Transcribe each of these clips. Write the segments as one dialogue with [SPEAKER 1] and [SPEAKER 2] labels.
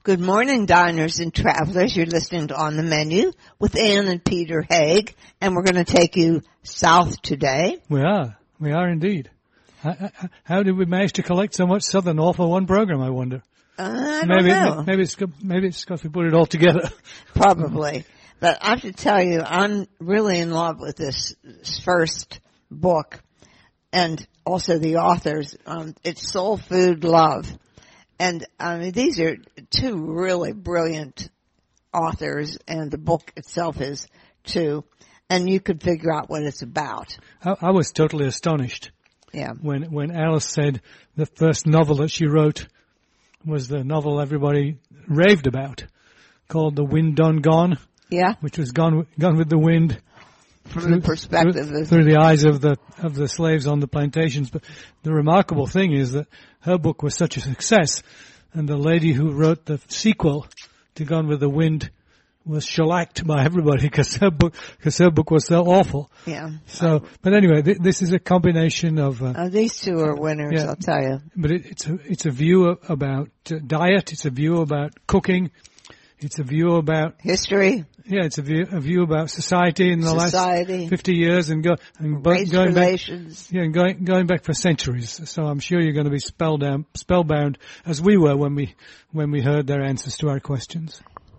[SPEAKER 1] Good morning, diners and travelers. You're listening to On the Menu with Ann and Peter Haig, and we're going to take you south today.
[SPEAKER 2] We are indeed. How did we manage to collect so much southern all for one program, I wonder?
[SPEAKER 1] I don't know.
[SPEAKER 2] Maybe it's because we put it all together.
[SPEAKER 1] Probably. But I have to tell you, I'm really in love with this first book and also the authors. It's Soul Food Love. And, I mean, these are two really brilliant authors, and the book itself is too. And you could figure out what it's about.
[SPEAKER 2] I was totally astonished.
[SPEAKER 1] Yeah.
[SPEAKER 2] When Alice said the first novel that she wrote was the novel everybody raved about, called The Wind Done Gone.
[SPEAKER 1] Yeah.
[SPEAKER 2] Which was gone with the wind.
[SPEAKER 1] From the perspective
[SPEAKER 2] through the eyes of the slaves on the plantations. But the remarkable thing is that her book was such a success, and the lady who wrote the sequel to Gone with the Wind was shellacked by everybody because her book was so awful.
[SPEAKER 1] Yeah.
[SPEAKER 2] So, but anyway, this is a combination of.
[SPEAKER 1] These two are winners, yeah. I'll tell you.
[SPEAKER 2] But it's a view about diet. It's a view about cooking. It's a view about
[SPEAKER 1] history.
[SPEAKER 2] Yeah, it's a view about society in the last 50 years and
[SPEAKER 1] race
[SPEAKER 2] going
[SPEAKER 1] relations.
[SPEAKER 2] Back, yeah, and going back for centuries. So I'm sure you're going to be spellbound as we were when we heard their answers to our questions.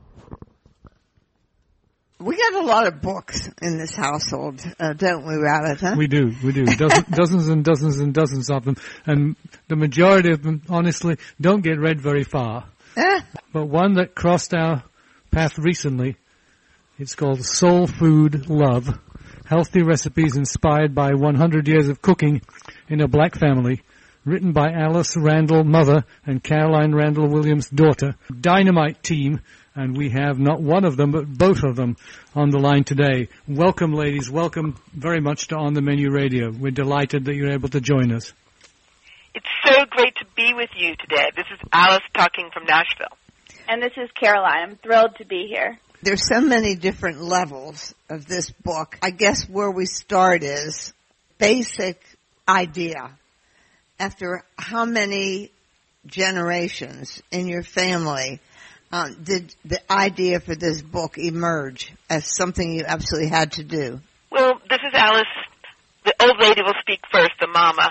[SPEAKER 1] We got a lot of books in this household, don't we, Rabbit? Huh?
[SPEAKER 2] We do. Dozens and dozens and dozens of them, and the majority of them, honestly, don't get read very far. But one that crossed our path recently, it's called Soul Food Love, Healthy Recipes Inspired by 100 Years of Cooking in a Black Family, written by Alice Randall, mother, and Caroline Randall Williams, daughter. Dynamite team, and we have not one of them, but both of them on the line today. Welcome, ladies. Welcome very much to On the Menu Radio. We're delighted that you're able to join us.
[SPEAKER 3] It's so great to be with you today. This is Alice talking from Nashville.
[SPEAKER 4] And this is Caroline. I'm thrilled to be here.
[SPEAKER 1] There's so many different levels of this book. I guess where we start is basic idea. After how many generations in your family did the idea for this book emerge as something you absolutely had to do?
[SPEAKER 3] Well, this is Alice. The old lady will speak first, the mama.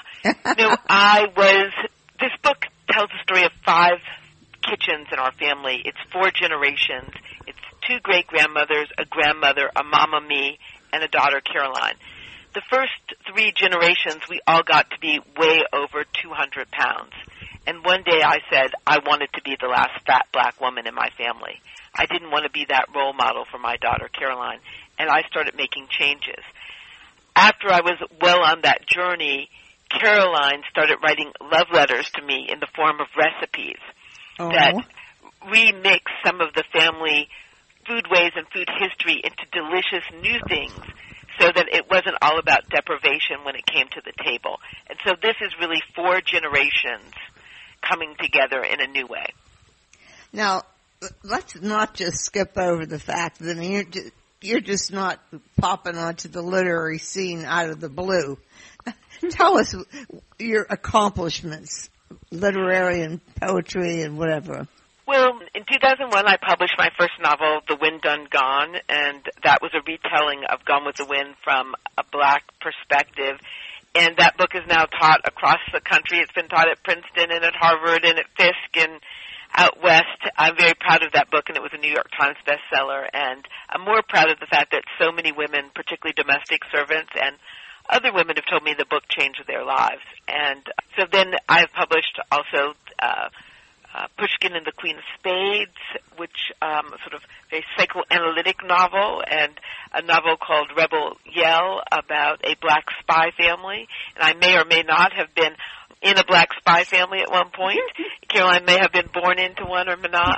[SPEAKER 3] This book tells the story of 5 kitchens in our family. It's 4 generations. It's 2 great-grandmothers, a grandmother, a mama, me, and a daughter, Caroline. The first 3 generations, we all got to be way over 200 pounds. And one day I said I wanted to be the last fat black woman in my family. I didn't want to be that role model for my daughter, Caroline, and I started making changes. After I was well on that journey, Caroline started writing love letters to me in the form of recipes that remix some of the family foodways and food history into delicious new things so that it wasn't all about deprivation when it came to the table. And so this is really 4 generations coming together in a new way.
[SPEAKER 1] Now, let's not just skip over the fact that you're just not popping onto the literary scene out of the blue. Tell us your accomplishments, literary and poetry and whatever.
[SPEAKER 3] Well, in 2001, I published my first novel, The Wind Done Gone, and that was a retelling of Gone with the Wind from a black perspective. And that book is now taught across the country. It's been taught at Princeton and at Harvard and at Fisk and out west. I'm very proud of that book, and it was a New York Times bestseller. And I'm more proud of the fact that so many women, particularly domestic servants and other women, have told me the book changed their lives. And so then I've published also Pushkin and the Queen of Spades, which sort of a psychoanalytic novel, and a novel called Rebel Yell about a black spy family. And I may or may not have been in a black spy family at one point. Caroline may have been born into one or may not.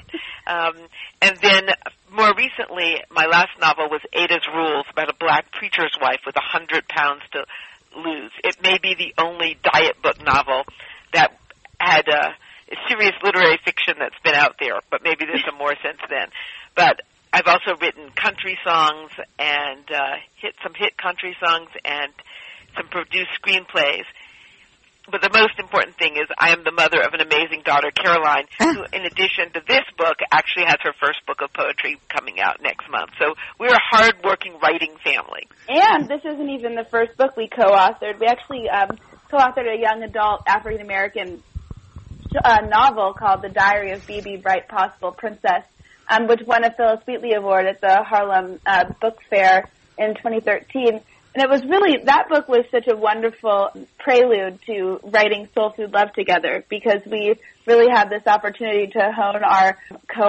[SPEAKER 3] And then more recently, my last novel was Ada's Rules, about a black preacher's wife with 100 pounds to lose. It may be the only diet book novel that had a serious literary fiction that's been out there, but maybe there's some more since then. But I've also written country songs and some hit country songs and some produced screenplays. But the most important thing is I am the mother of an amazing daughter, Caroline, who, in addition to this book, actually has her first book of poetry coming out next month. So we're a hard-working writing family.
[SPEAKER 4] And this isn't even the first book we co-authored. We actually co-authored a young adult African-American novel called The Diary of Bibi, Bright Possible Princess, which won a Phyllis Wheatley Award at the Harlem Book Fair in 2013. And it was really, that book was such a wonderful prelude to writing Soul Food Love together, because we really had this opportunity to hone our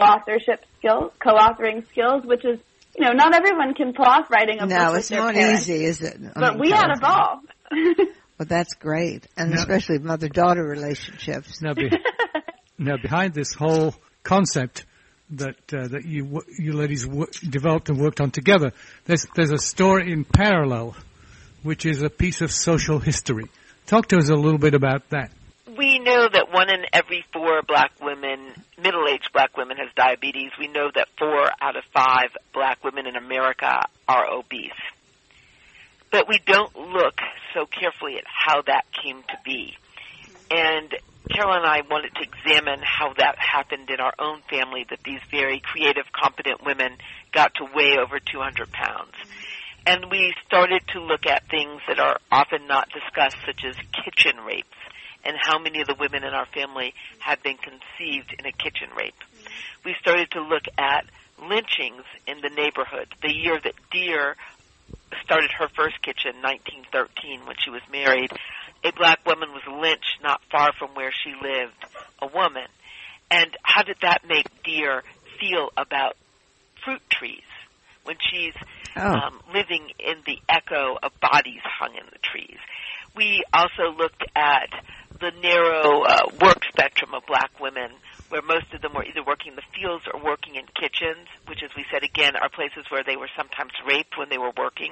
[SPEAKER 4] co-authoring skills, which is, you know, not everyone can pull off writing a book with their parents.
[SPEAKER 1] No, it's not easy, is it?
[SPEAKER 4] But we had a ball.
[SPEAKER 1] Well, that's great, and especially mother-daughter relationships.
[SPEAKER 2] Now, behind this whole concept that you ladies developed and worked on together, there's a story in parallel, which is a piece of social history. Talk to us a little bit about that.
[SPEAKER 3] We know that 1 in every 4 black women, middle-aged black women, has diabetes. We know that 4 out of 5 black women in America are obese. But we don't look so carefully at how that came to be. And Carol and I wanted to examine how that happened in our own family, that these very creative, competent women got to weigh over 200 pounds. And we started to look at things that are often not discussed, such as kitchen rapes, and how many of the women in our family had been conceived in a kitchen rape. We started to look at lynchings in the neighborhood. The year that Dear started her first kitchen, 1913, when she was married, a black woman was lynched not far from where she lived, a woman. And how did that make Dear feel about fruit trees when she's living in the echo of bodies hung in the trees? We also looked at the narrow work spectrum of black women, where most of them were either working in the fields or working in kitchens, which, as we said again, are places where they were sometimes raped when they were working,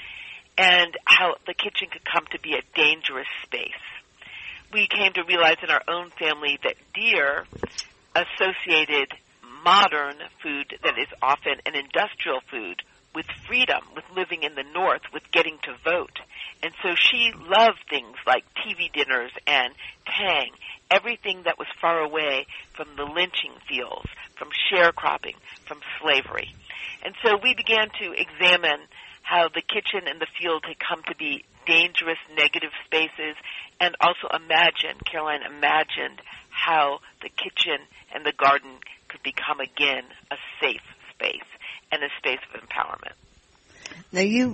[SPEAKER 3] and how the kitchen could come to be a dangerous space. We came to realize in our own family that Dear associated modern food that is often an industrial food with freedom, with living in the North, with getting to vote. And so she loved things like TV dinners and Tang, everything that was far away from the lynching fields, from sharecropping, from slavery. And so we began to examine how the kitchen and the field had come to be dangerous, negative spaces, and also Caroline imagined how the kitchen and the garden could become again a safe space and a space of empowerment.
[SPEAKER 1] Now you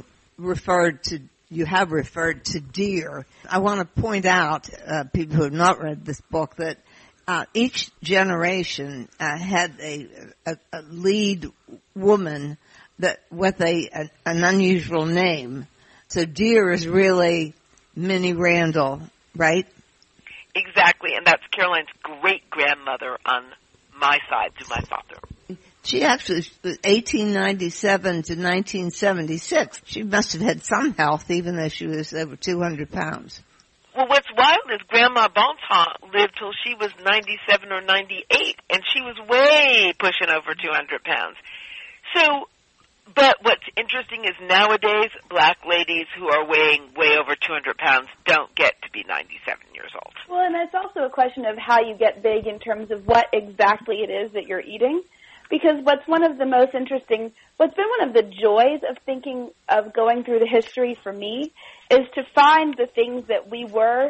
[SPEAKER 1] have referred to Dear. I want to point out, people who have not read this book, that each generation had a lead woman that with an unusual name. So Dear is really Minnie Randall, right?
[SPEAKER 3] Exactly, and that's Caroline's great-grandmother on my side through my father.
[SPEAKER 1] She actually, 1897 to 1976, she must have had some health, even though she was over 200 pounds.
[SPEAKER 3] Well, what's wild is Grandma Bontemps lived till she was 97 or 98, and she was way pushing over 200 pounds. So, but what's interesting is nowadays, black ladies who are weighing way over 200 pounds don't get to be 97 years old.
[SPEAKER 4] Well, and it's also a question of how you get big in terms of what exactly it is that you're eating. Because what's been one of the joys of thinking of going through the history for me is to find the things that we were,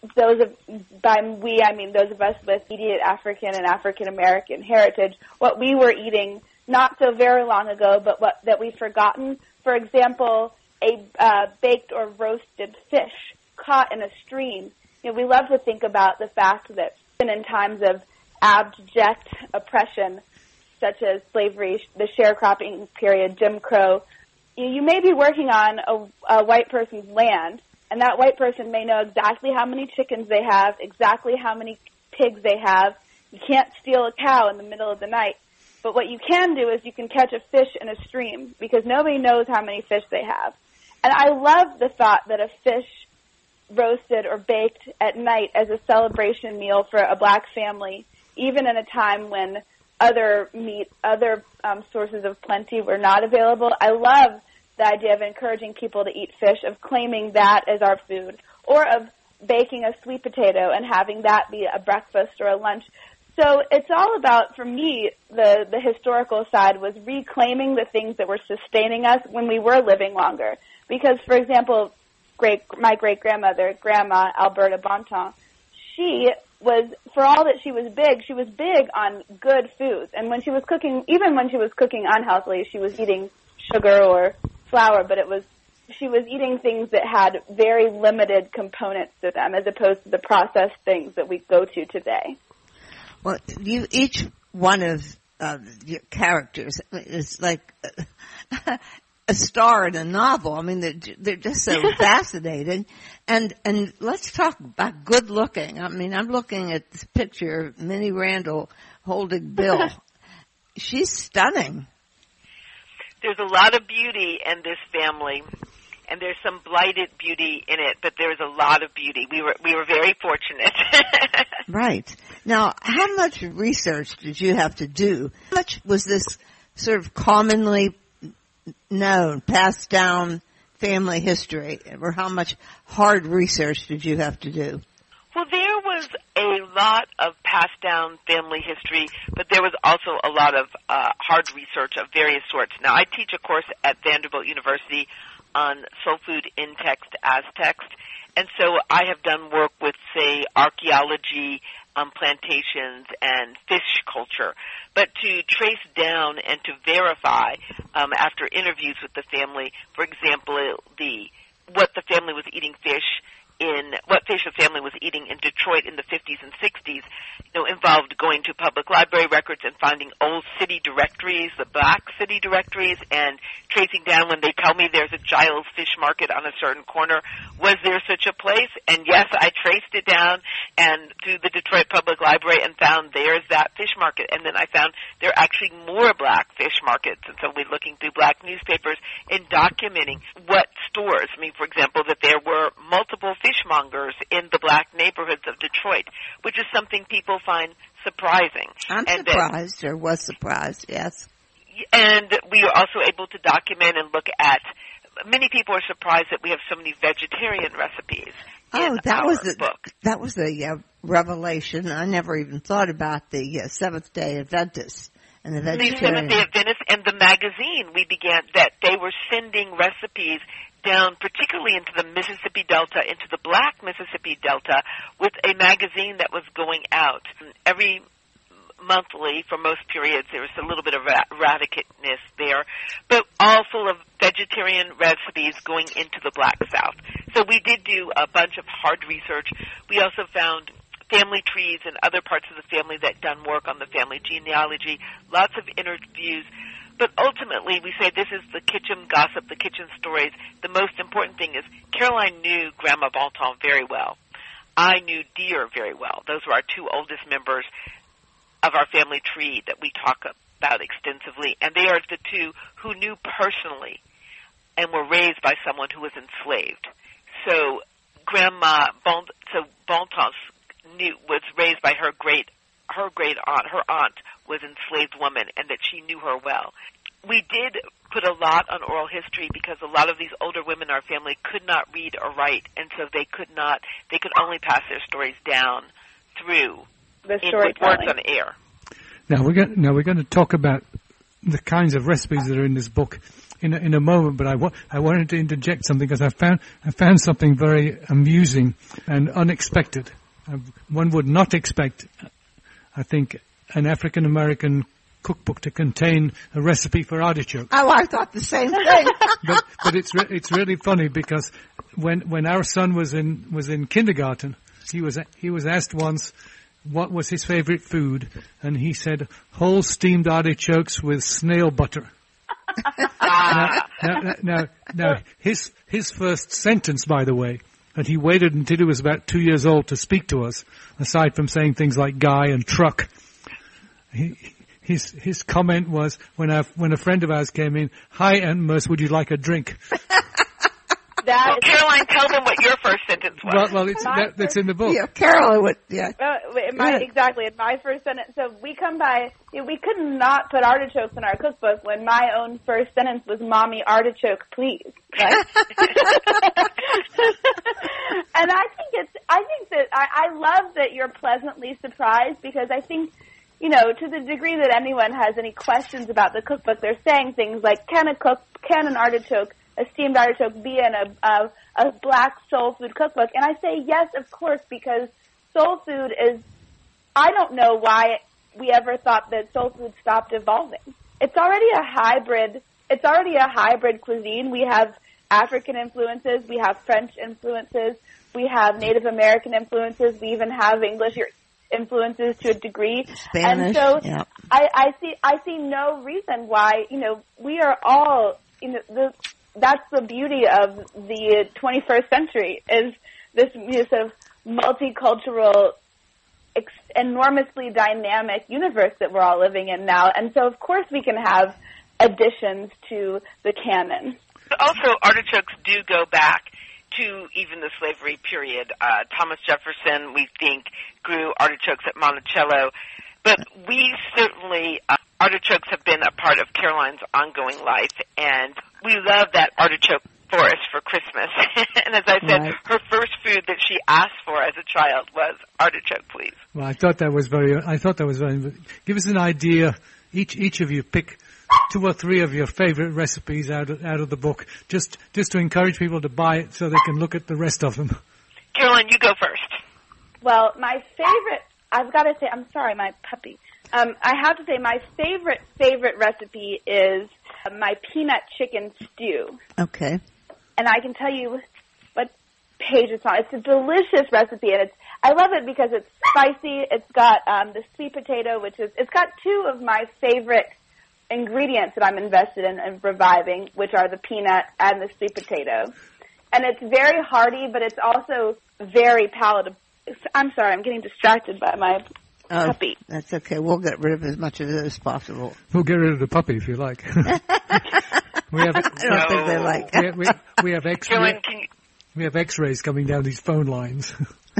[SPEAKER 4] by we I mean those of us with immediate African and African American heritage, what we were eating not so very long ago, but that we've forgotten. For example, a baked or roasted fish caught in a stream. You know, we love to think about the fact that even in times of abject oppression, such as slavery, the sharecropping period, Jim Crow, you may be working on a white person's land, and that white person may know exactly how many chickens they have, exactly how many pigs they have. You can't steal a cow in the middle of the night. But what you can do is you can catch a fish in a stream, because nobody knows how many fish they have. And I love the thought that a fish roasted or baked at night as a celebration meal for a black family, even in a time when other sources of plenty were not available. I love the idea of encouraging people to eat fish, of claiming that as our food, or of baking a sweet potato and having that be a breakfast or a lunch. So it's all about, for me, the historical side was reclaiming the things that were sustaining us when we were living longer. Because, for example, my great-grandmother, Grandma Alberta Bontemps, she was, for all that she was big on good foods. And when she was cooking, even when she was cooking unhealthily, she was eating sugar or flour, but she was eating things that had very limited components to them as opposed to the processed things that we go to today.
[SPEAKER 1] Well, each one of your characters is like a star in a novel. I mean, they're just so fascinating. And let's talk about good looking. I mean, I'm looking at this picture of Minnie Randall holding Bill. She's stunning.
[SPEAKER 3] There's a lot of beauty in this family, and there's some blighted beauty in it, but there's a lot of beauty. We were very fortunate.
[SPEAKER 1] Right. Now, how much research did you have to do? How much was this sort of commonly known, passed down family history, or how much hard research did you have to do?
[SPEAKER 3] Well, there was a lot of passed down family history, but there was also a lot of hard research of various sorts. Now, I teach a course at Vanderbilt University on soul food in text as text, and so I have done work with, say, archaeology, plantations, and fish culture. But to trace down and to verify after interviews with the family, for example, what the family was eating what fish the family was eating in Detroit in the 50s and 60s, involved going to public library records and finding old city directories, the black city directories, and tracing down when they tell me there's a Giles fish market on a certain corner, was there such a place? And yes, I traced it down and through the Detroit Public Library and found there's that fish market. And then I found there are actually more black fish markets. And so we're looking through black newspapers and documenting what stores, for example, that there were multiple fishmongers in the black neighborhoods of Detroit, which is something people find surprising.
[SPEAKER 1] I'm surprised, or was surprised, yes.
[SPEAKER 3] And we are also able to document and look at, many people are surprised that we have so many vegetarian recipes in our book.
[SPEAKER 1] That was the revelation. I never even thought about the Seventh-day Adventists. And the
[SPEAKER 3] Seventh-day Adventists and the magazine, we began that they were sending recipes down, particularly into the Mississippi Delta, into the black Mississippi Delta, with a magazine that was going out. Every monthly, for most periods, there was a little bit of radicalness there, but all full of vegetarian recipes going into the Black South. So we did do a bunch of hard research. We also found family trees and other parts of the family that done work on the family genealogy, lots of interviews. But ultimately, we say this is the kitchen gossip, the kitchen stories. The most important thing is Caroline knew Grandma Bontemps very well. I knew Dear very well. Those were our two oldest members of our family tree that we talk about extensively. And they are the two who knew personally and were raised by someone who was enslaved. So Bontemps was raised by her great aunt. Her aunt was an enslaved woman, and that she knew her well. We did put a lot on oral history because a lot of these older women in our family could not read or write, and so they could only pass their stories down through with words on air.
[SPEAKER 2] Now we're going to talk about the kinds of recipes that are in this book in a moment, but I wanted to interject something because I found something very amusing and unexpected. One would not expect, I think, an African American cookbook to contain a recipe for artichoke.
[SPEAKER 1] Oh, I thought the same thing.
[SPEAKER 2] but it's really funny because when our son was in kindergarten, he was asked once what was his favorite food, and he said whole steamed artichokes with snail butter. Now his first sentence, by the way, and he waited until he was about 2 years old to speak to us, aside from saying things like guy and truck. His comment was when a friend of ours came in, "Hi, Aunt Merce, would you like a drink?"
[SPEAKER 3] Caroline, tell them what your first sentence was.
[SPEAKER 2] Well, that's in the book.
[SPEAKER 1] Yeah, Caroline would. Yeah.
[SPEAKER 4] Exactly. In my first sentence, so we come by. We could not put artichokes in our cookbook when my own first sentence was "Mommy, artichoke, please." Right? And I think I think that I love that you're pleasantly surprised, because I think, you know, to the degree that anyone has any questions about the cookbook, they're saying things like, can an artichoke, a steamed artichoke, be in a black soul food cookbook? And I say yes, of course, because soul food is, I don't know why we ever thought that soul food stopped evolving. It's already a hybrid cuisine. We have African influences, we have French influences, we have Native American influences, we even have English influences to a degree.
[SPEAKER 1] Spanish,
[SPEAKER 4] and so
[SPEAKER 1] yeah.
[SPEAKER 4] I see no reason why, you know, we are all, you know, that's the beauty of the 21st century, is this, you know, sort of multicultural, enormously dynamic universe that we're all living in now. And so, of course, we can have additions to the canon.
[SPEAKER 3] Also, artichokes do go back to even the slavery period. Thomas Jefferson, we think, grew artichokes at Monticello. But we certainly, artichokes have been a part of Caroline's ongoing life, and we love that artichoke forest for Christmas. And as I said, her first food that she asked for as a child was artichoke, please.
[SPEAKER 2] Well, I thought that was very, give us an idea. Each of you pick 2 or 3 of your favorite recipes out of the book, just to encourage people to buy it so they can look at the rest of them.
[SPEAKER 3] Caroline, you go first.
[SPEAKER 4] Well, my favorite, I've got to say, I'm sorry, my puppy. I have to say my favorite recipe is my peanut chicken stew.
[SPEAKER 1] Okay.
[SPEAKER 4] And I can tell you what page it's on. It's a delicious recipe, and I love it because it's spicy. It's got the sweet potato, it's got 2 of my favorite ingredients that I'm invested in reviving, which are the peanut and the sweet potato. And it's very hearty, but it's also very palatable. I'm sorry, I'm getting distracted by my puppy.
[SPEAKER 1] That's okay. We'll get rid of as much of it as possible.
[SPEAKER 2] We'll get rid of the puppy if you like. We have,
[SPEAKER 1] I don't think they like it.
[SPEAKER 2] We have we have X-rays coming down these phone lines.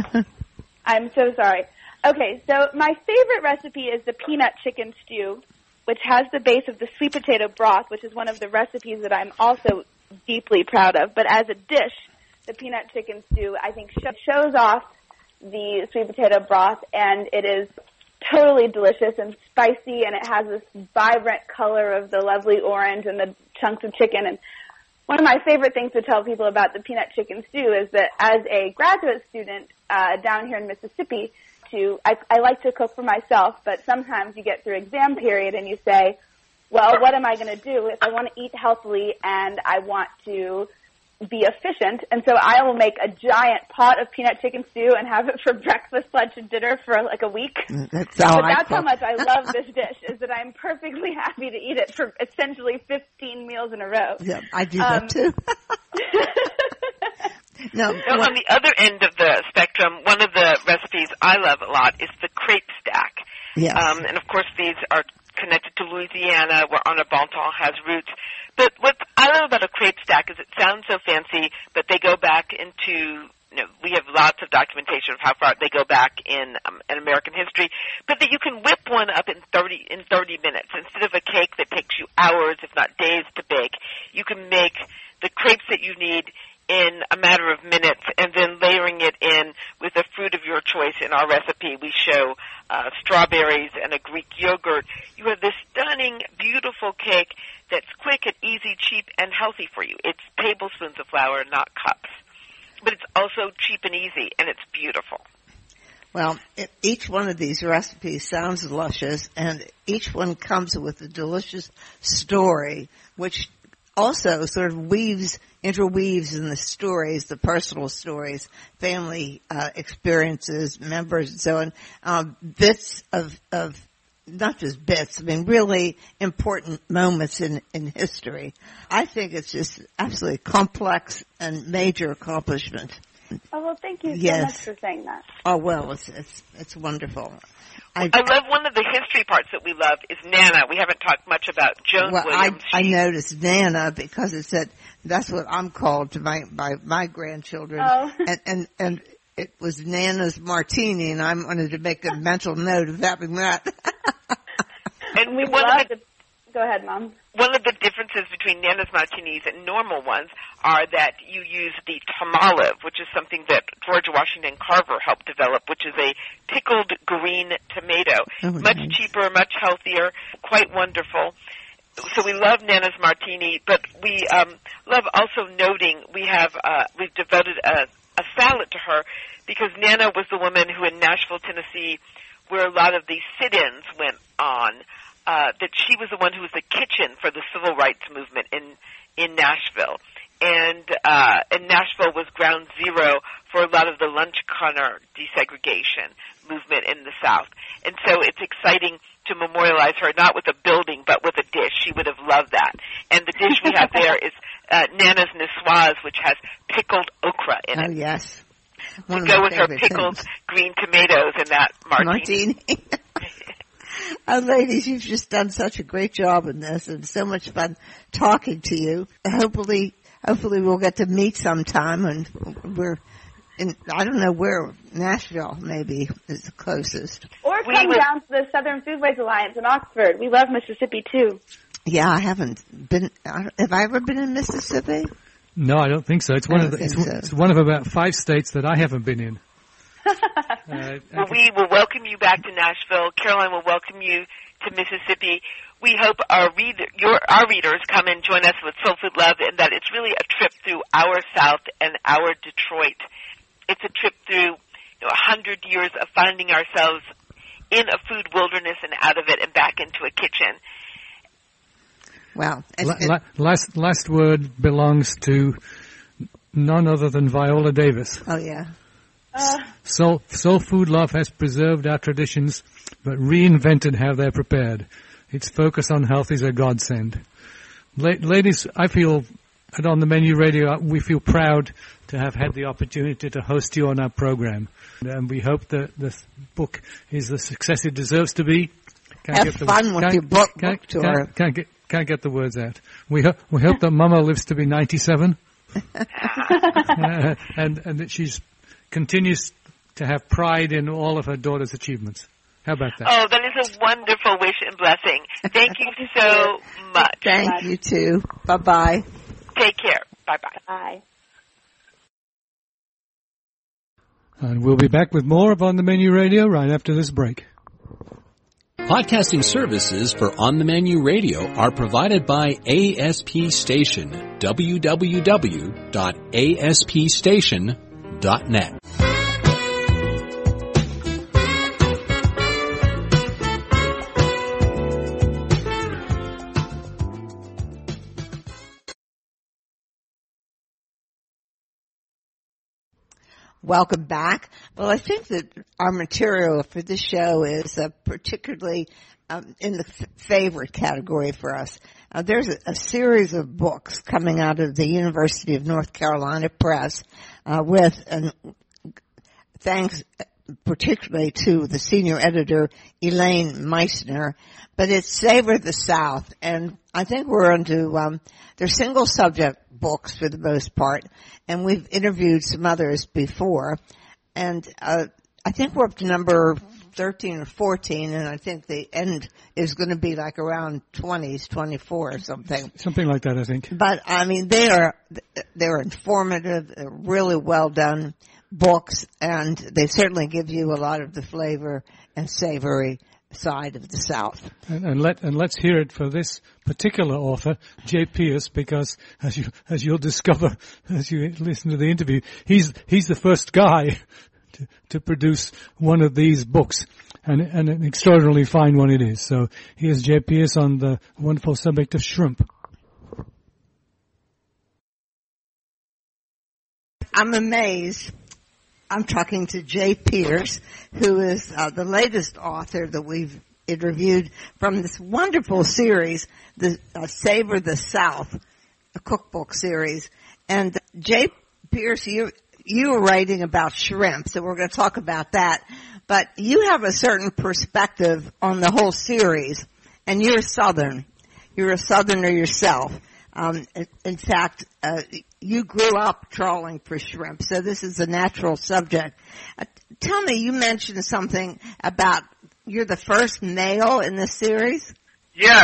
[SPEAKER 4] I'm so sorry. Okay, so my favorite recipe is the peanut chicken stew, which has the base of the sweet potato broth, which is one of the recipes that I'm also deeply proud of. But as a dish, the peanut chicken stew, I think, shows off the sweet potato broth, and it is totally delicious and spicy, and it has this vibrant color of the lovely orange and the chunks of chicken. And one of my favorite things to tell people about the peanut chicken stew is that as a graduate student down here in Mississippi, I like to cook for myself, but sometimes you get through exam period and you say, well, what am I going to do if I want to eat healthily and I want to be efficient? And so I will make a giant pot of peanut chicken stew and have it for breakfast, lunch, and dinner for like a week.
[SPEAKER 1] That's
[SPEAKER 4] how much I love this dish, is that I'm perfectly happy to eat it for essentially 15 meals in a row.
[SPEAKER 1] Yeah, I do that too.
[SPEAKER 3] No, on the other end of the spectrum, one of the recipes I love a lot is the crepe stack.
[SPEAKER 1] Yes.
[SPEAKER 3] And of course these are connected to Louisiana, where Anna Bontemps has roots. But what I love about a crepe stack is it sounds so fancy, but they go back into, we have lots of documentation of how far they go back in American history, but that you can whip one up in 30 minutes. Instead of a cake that takes you hours, if not days, to bake, you can make the crepes that you need in a matter of minutes, and then layering it in with a fruit of your choice. In our recipe, we show strawberries and a Greek yogurt. You have this stunning, beautiful cake that's quick and easy, cheap, and healthy for you. It's tablespoons of flour, not cups. But it's also cheap and easy, and it's beautiful.
[SPEAKER 1] Well, each one of these recipes sounds luscious, and each one comes with a delicious story, which also sort of interweaves in the stories, the personal stories, family experiences, members, and so on, bits of not just bits, I mean really important moments in history. I think it's just absolutely complex and major accomplishment.
[SPEAKER 4] Oh, well, thank you so much for saying that.
[SPEAKER 1] Oh, well, it's wonderful.
[SPEAKER 3] I love one of the history parts that we love is Nana. We haven't talked much about Joan Williams.
[SPEAKER 1] I noticed Nana because it said that's what I'm called to by my grandchildren.
[SPEAKER 4] Oh.
[SPEAKER 1] And it was Nana's Martini, and I wanted to make a mental note of having that.
[SPEAKER 3] And
[SPEAKER 4] Go ahead, Mom.
[SPEAKER 3] One of the differences between Nana's martinis and normal ones are that you use the tomolive, which is something that George Washington Carver helped develop, which is a pickled green tomato. Much cheaper, much healthier, quite wonderful. So we love Nana's martini, but we love also noting we've devoted a salad to her because Nana was the woman who in Nashville, Tennessee, where a lot of the sit-ins went on, that she was the one who was the kitchen for the civil rights movement in Nashville. And Nashville was ground zero for a lot of the lunch counter desegregation movement in the South. And so it's exciting to memorialize her, not with a building, but with a dish. She would have loved that. And the dish we have there is Nana's Niçoise, which has pickled okra in it.
[SPEAKER 1] Oh, yes.
[SPEAKER 3] To go with her pickled green tomatoes in that martini.
[SPEAKER 1] Oh, ladies, you've just done such a great job in this, and so much fun talking to you. Hopefully we'll get to meet sometime, and I don't know where, Nashville maybe is the closest.
[SPEAKER 4] Or come down to the Southern Foodways Alliance in Oxford. We love Mississippi, too. Yeah,
[SPEAKER 1] I haven't been. Have I ever been in Mississippi?
[SPEAKER 2] No, I don't think so. It's one of about 5 states that I haven't been in.
[SPEAKER 3] Well, we will welcome you back to Nashville. Caroline will welcome you to Mississippi. We hope our readers come and join us with Soul Food Love, and that it's really a trip through our South and our Detroit. It's a trip through 100 years of finding ourselves in a food wilderness and out of it and back into a kitchen.
[SPEAKER 1] Wow.
[SPEAKER 2] Last word belongs to none other than Viola Davis.
[SPEAKER 1] Oh, yeah.
[SPEAKER 2] Soul Food Love has preserved our traditions, but reinvented how they're prepared. Its focus on health is a godsend. Ladies, I feel that on the Menu Radio, we feel proud to have had the opportunity to host you on our program. And we hope that this book is the success it deserves to be.
[SPEAKER 1] Have fun with your book tour.
[SPEAKER 2] Can't get the words out. We hope that Mama lives to be 97. and that she's continues to have pride in all of her daughter's achievements. How about that?
[SPEAKER 3] Oh, that is a wonderful wish and blessing. Thank you so much.
[SPEAKER 1] Thank you, too. Bye-bye.
[SPEAKER 3] Take care. Bye-bye.
[SPEAKER 4] Bye.
[SPEAKER 2] And we'll be back with more of On the Menu Radio right after this break.
[SPEAKER 5] Podcasting services for On the Menu Radio are provided by ASP Station, www.aspstation.net.
[SPEAKER 1] Welcome back. Well, I think that our material for this show is particularly in the favorite category for us. There's a series of books coming out of the University of North Carolina Press and thanks particularly to the senior editor, Elaine Meissner, but it's Savor the South, and I think we're onto, they're single subject books for the most part, and we've interviewed some others before, and I think we're up to number 13 or 14, and I think the end is going to be like around 20s, 24 or something.
[SPEAKER 2] Something like that, I think.
[SPEAKER 1] But, I mean, they're informative, they're really well done books, and they certainly give you a lot of the flavor and savory side of the South.
[SPEAKER 2] And let's hear it for this particular author, Jay Pierce, because as you'll discover as you listen to the interview, he's the first guy to produce one of these books, and an extraordinarily fine one it is. So here's Jay Pierce on the wonderful subject of shrimp.
[SPEAKER 1] I'm amazed. I'm talking to Jay Pierce, who is the latest author that we've interviewed from this wonderful series, the Savor the South, a cookbook series. And Jay Pierce, you were writing about shrimp, so we're going to talk about that. But you have a certain perspective on the whole series, and you're Southern. You're a Southerner yourself. In fact, you grew up trawling for shrimp, so this is a natural subject. Tell me, you mentioned something about you're the first male in this series?
[SPEAKER 6] Yes.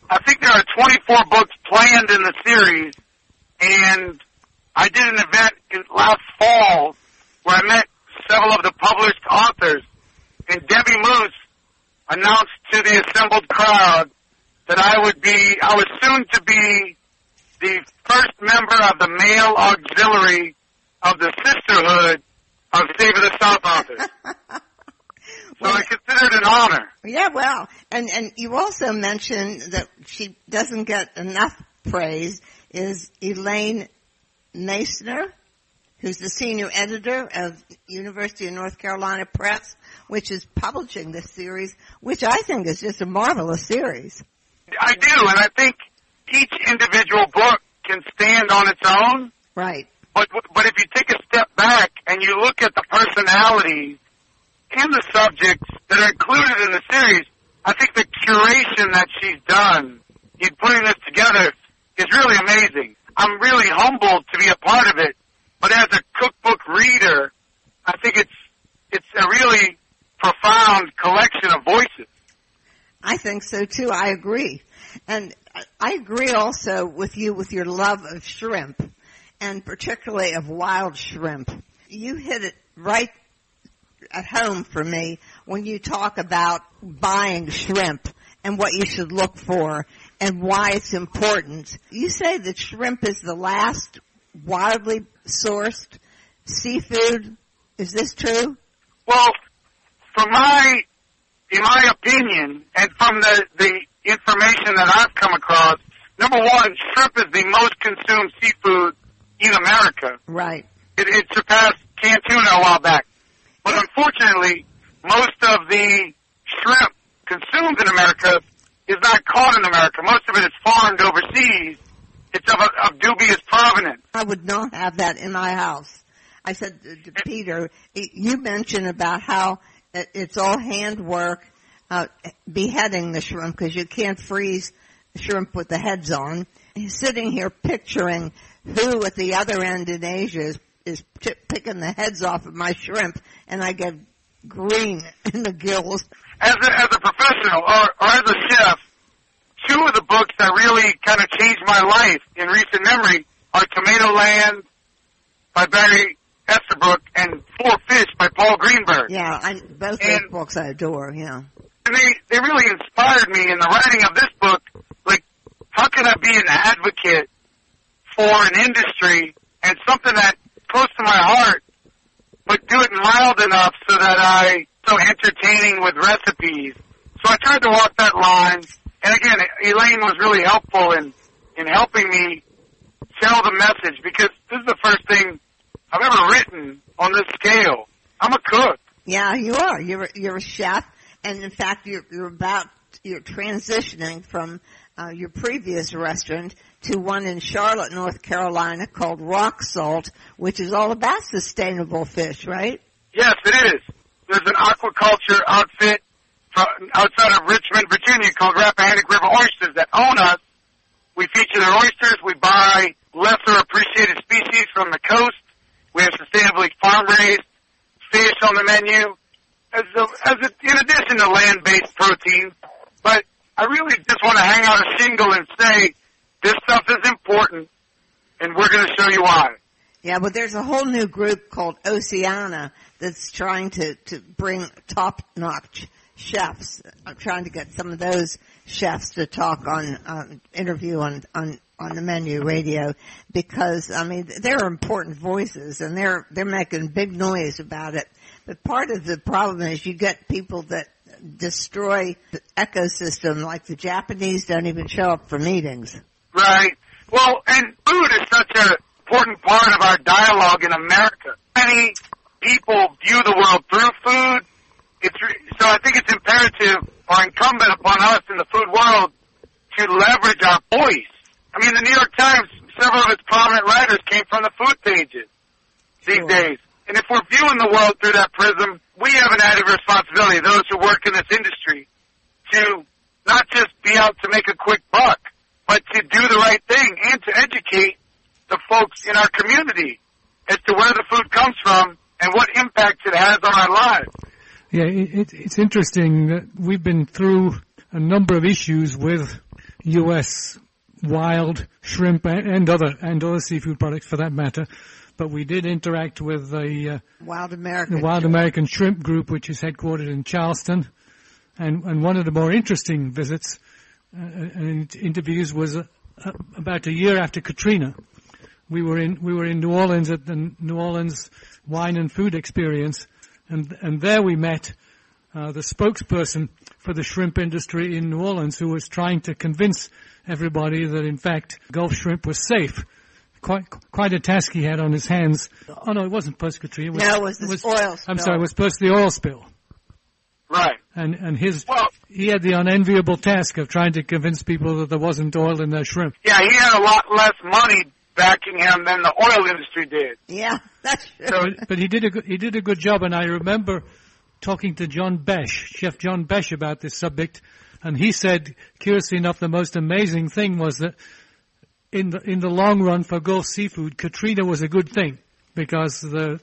[SPEAKER 6] I think there are 24 books planned in the series, and I did an event last fall where I met several of the published authors, and Debbie Moose announced to the assembled crowd that I was soon to be the first member of the male auxiliary of the Sisterhood of Save the South authors. So I consider it an honor.
[SPEAKER 1] Yeah, well, and you also mentioned that she doesn't get enough praise is Elaine Neisner, who's the senior editor of University of North Carolina Press, which is publishing this series, which I think is just a marvelous series.
[SPEAKER 6] I do, and I think each individual book can stand on its own.
[SPEAKER 1] Right.
[SPEAKER 6] But if you take a step back and you look at the personalities and the subjects that are included in the series, I think the curation that she's done in putting this together is really amazing. I'm really humbled to be a part of it, but as a cookbook reader, I think it's a really profound collection of voices.
[SPEAKER 1] I think so too. I agree. And I agree also with you with your love of shrimp, and particularly of wild shrimp. You hit it right at home for me when you talk about buying shrimp and what you should look for and why it's important. You say that shrimp is the last wildly sourced seafood. Is this true?
[SPEAKER 6] Well, in my opinion, and from the information that I've come across, number one, shrimp is the most consumed seafood in America.
[SPEAKER 1] Right.
[SPEAKER 6] It surpassed canned tuna a while back. But unfortunately, most of the shrimp consumed in America is not caught in America. Most of it is farmed overseas. It's of dubious provenance.
[SPEAKER 1] I would not have that in my house. I said to Peter, you mentioned about how it's all handwork, beheading the shrimp because you can't freeze shrimp with the heads on. He's sitting here picturing who at the other end in Asia is picking the heads off of my shrimp, and I get green in the gills.
[SPEAKER 6] As a professional or as a chef, two of the books that really kind of changed my life in recent memory are Tomato Land by Barry Estabrook and Four Fish by Paul Greenberg.
[SPEAKER 1] Yeah, both those books I adore, yeah.
[SPEAKER 6] And they really inspired me in the writing of this book. Like, how can I be an advocate for an industry and something that's close to my heart, but do it mild enough so that so entertaining with recipes. So I tried to walk that line. And again, Elaine was really helpful in helping me tell the message, because this is the first thing I've ever written on this scale. I'm a cook.
[SPEAKER 1] Yeah, you are. You're a chef, and in fact, you're transitioning from your previous restaurant to one in Charlotte, North Carolina called Rock Salt, which is all about sustainable fish, right?
[SPEAKER 6] Yes, it is. There's an aquaculture outfit outside of Richmond, Virginia called Rappahannock River Oysters that own us. We feature their oysters. We buy lesser appreciated species from the coast. We have sustainably farm-raised fish on the menu, in addition to land-based protein. But I really just want to hang out a shingle and say this stuff is important, and we're going to show you why.
[SPEAKER 1] Yeah, but there's a whole new group called Oceana that's trying to bring top-notch chefs. I'm trying to get some of those chefs to talk on interview on the Menu Radio, because I mean they're important voices and they're making big noise about it. But part of the problem is you get people that destroy the ecosystem, like the Japanese don't even show up for meetings. Right.
[SPEAKER 6] Well, and food is such an important part of our dialogue in America. Many people view the world through food. So I think it's imperative or incumbent upon us in the food world to leverage our voice. I mean, the New York Times, several of its prominent writers came from the food pages these days. And if we're viewing the world through that prism, we have an added responsibility, those who work in this industry, to not just be out to make a quick buck, but to do the right thing and to educate the folks in our community as to where the food comes from and what impact it has on our lives.
[SPEAKER 2] Yeah, it's interesting that we've been through a number of issues with U.S. wild shrimp and other seafood products for that matter. But we did interact with the
[SPEAKER 1] Wild
[SPEAKER 2] American Shrimp Group, which is headquartered in Charleston. And one of the more interesting visits and interviews was about a year after Katrina. We were in New Orleans at the New Orleans Wine and Food Experience, and there we met the spokesperson for the shrimp industry in New Orleans, who was trying to convince everybody that in fact Gulf shrimp was safe. Quite a task he had on his hands. Oh no, it wasn't post-Katrina.
[SPEAKER 1] It was the oil spill.
[SPEAKER 2] I'm sorry, it was post the oil spill.
[SPEAKER 6] Right.
[SPEAKER 2] And he had the unenviable task of trying to convince people that there wasn't oil in their shrimp.
[SPEAKER 6] Yeah, he had a lot less money backing him than the oil industry did.
[SPEAKER 1] Yeah, that's true.
[SPEAKER 2] But he did a good job, and I remember talking to Chef John Besh about this subject, and he said, curiously enough, the most amazing thing was that in the long run for Gulf seafood, Katrina was a good thing because the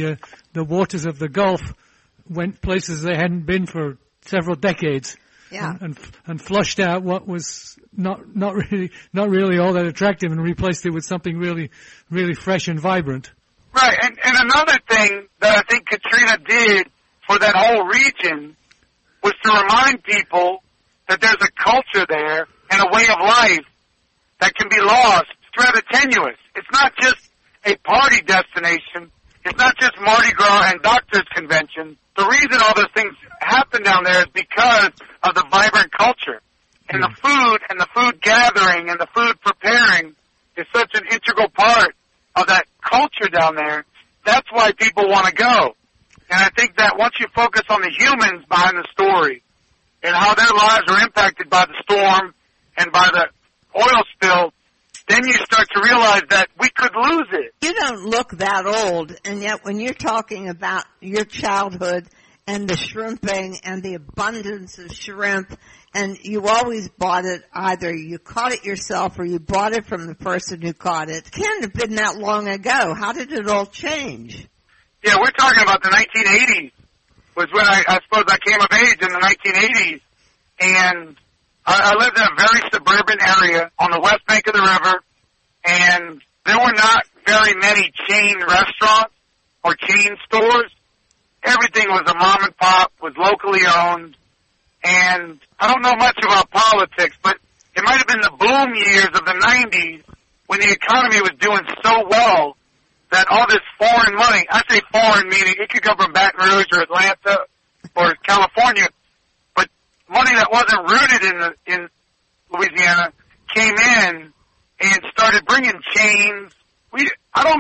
[SPEAKER 2] waters of the Gulf went places they hadn't been for several decades.
[SPEAKER 1] Yeah.
[SPEAKER 2] And flushed out what was not really all that attractive and replaced it with something really, really fresh and vibrant.
[SPEAKER 6] Right, and another thing that I think Katrina did for that whole region was to remind people that there's a culture there and a way of life that can be lost. It's rather tenuous. It's not just a party destination. It's not just Mardi Gras and doctors' conventions. The reason all those things happen down there is because of the vibrant culture. And the food and the food gathering and the food preparing is such an integral part of that culture down there. That's why people want to go. And I think that once you focus on the humans behind the story and how their lives are impacted by the storm and by the oil spill, then you start to realize that we could lose it.
[SPEAKER 1] You don't look that old, and yet when you're talking about your childhood and the shrimping and the abundance of shrimp, and you always bought it, either you caught it yourself or you bought it from the person who caught it. It can't have been that long ago. How did it all change?
[SPEAKER 6] Yeah, we're talking about the 1980s was when I suppose I came of age in the 1980s, and I lived in a very suburban area on the west bank of the river, and there were not very many chain restaurants or chain stores. Everything was a mom and pop, was locally owned, and I don't know much about politics, but it might have been the boom years of the 90s when the economy was doing so well that all this foreign money, I say foreign meaning it could come from Baton Rouge or Atlanta or California, but money that wasn't rooted in Louisiana came in and started bringing chains. The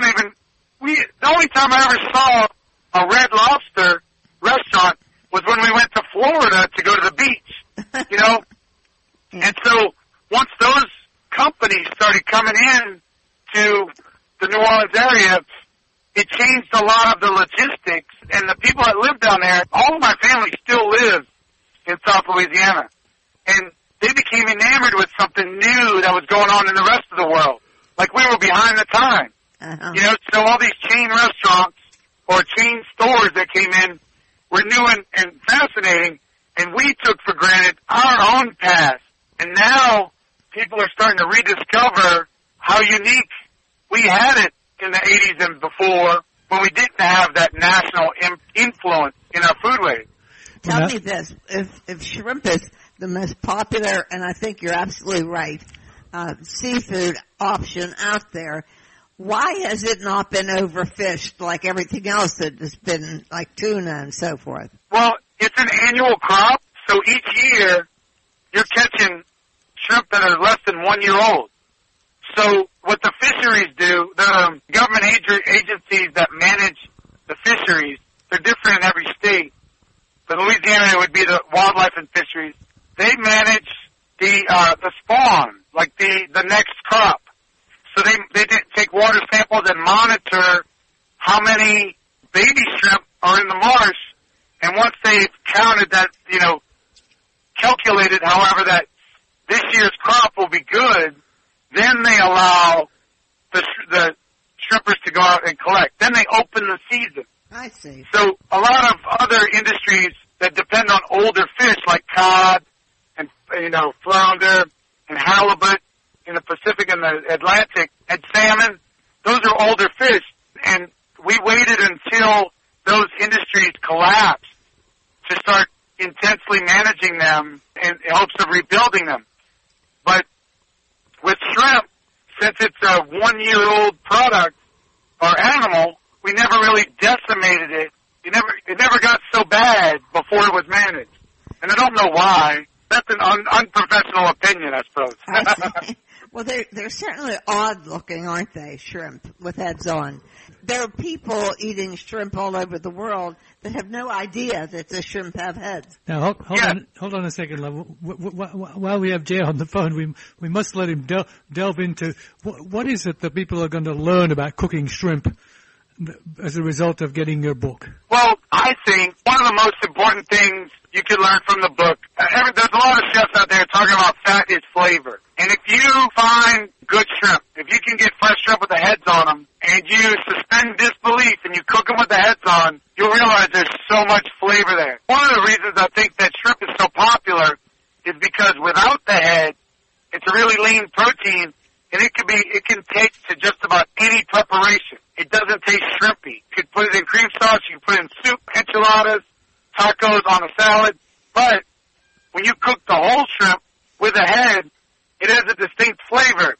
[SPEAKER 6] only time I ever saw a Red Lobster restaurant was when we went to Florida to go to the beach, you know? And so once those companies started coming in to the New Orleans area, it changed a lot of the logistics, and the people that live down there, all of my family still lives in South Louisiana. And they became enamored with something new that was going on in the rest of the world. Like we were behind the time.
[SPEAKER 1] Uh-huh.
[SPEAKER 6] You know, so all these chain restaurants or chain stores that came in were new and fascinating, and we took for granted our own past. And now people are starting to rediscover how unique we had it in the 80s and before when we didn't have that national influence in our foodways.
[SPEAKER 1] Tell me this, if shrimp is the most popular, and I think you're absolutely right, seafood option out there, why has it not been overfished like everything else that has been like tuna and so forth?
[SPEAKER 6] Well, it's an annual crop, so each year you're catching shrimp that are less than 1 year old. So what the fisheries do, the government agencies that manage the fisheries, they're different in every state. But Louisiana would be the wildlife and fisheries. They manage the spawn, like the next crop. So they take water samples and monitor how many baby shrimp are in the marsh. And once they've counted that, calculated, however, that this year's crop will be good, then they allow the shrimpers to go out and collect. Then they open the season.
[SPEAKER 1] I see.
[SPEAKER 6] So a lot of other industries that depend on older fish like cod and, flounder and halibut in the Pacific and the Atlantic, and salmon. Those are older fish, and we waited until those industries collapsed to start intensely managing them in hopes of rebuilding them. But with shrimp, since it's a 1-year-old product or animal, we never really decimated it. It never got so bad before it was managed. And I don't know why. That's an unprofessional opinion, I suppose.
[SPEAKER 1] Well, they're certainly odd looking, aren't they, shrimp with heads on? There are people eating shrimp all over the world that have no idea that the shrimp have heads.
[SPEAKER 2] Now, hold on a second, love. While we have Jay on the phone, we must let him delve into what is it that people are going to learn about cooking shrimp as a result of getting your book?
[SPEAKER 6] Well, I think one of the most important things you can learn from the book, there's a lot of chefs out there talking about fat is flavor. And if you find good shrimp, if you can get fresh shrimp with the heads on them, and you suspend disbelief and you cook them with the heads on, you'll realize there's so much flavor there. One of the reasons I think that shrimp is so popular is because without the head, it's a really lean protein, and it can take to just about any preparation. It doesn't taste shrimpy. You could put it in cream sauce, you can put it in soup, enchiladas, tacos, on a salad. But when you cook the whole shrimp with a head, it has a distinct flavor.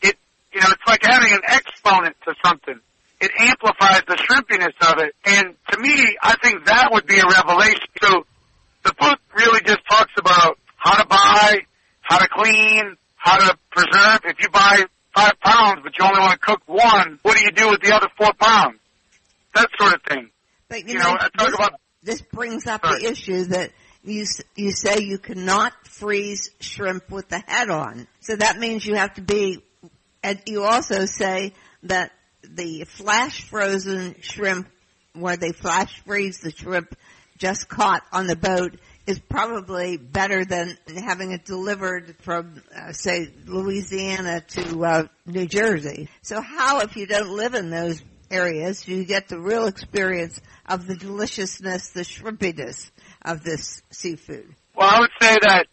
[SPEAKER 6] It's like adding an exponent to something. It amplifies the shrimpiness of it. And to me, I think that would be a revelation. So the book really just talks about how to buy, how to clean, how to preserve. If you buy 5 pounds, but you only want to cook 1, what do you do with the other 4 pounds? That sort of thing.
[SPEAKER 1] But
[SPEAKER 6] I talk about.
[SPEAKER 1] This brings up the issue that you say you cannot freeze shrimp with the head on. So that means you have to be, and you also say that the flash frozen shrimp, where they flash freeze the shrimp just caught on the boat, is probably better than having it delivered from, say, Louisiana to New Jersey. So how, if you don't live in those areas, do you get the real experience of the deliciousness, the shrimpiness of this seafood?
[SPEAKER 6] Well, I would say that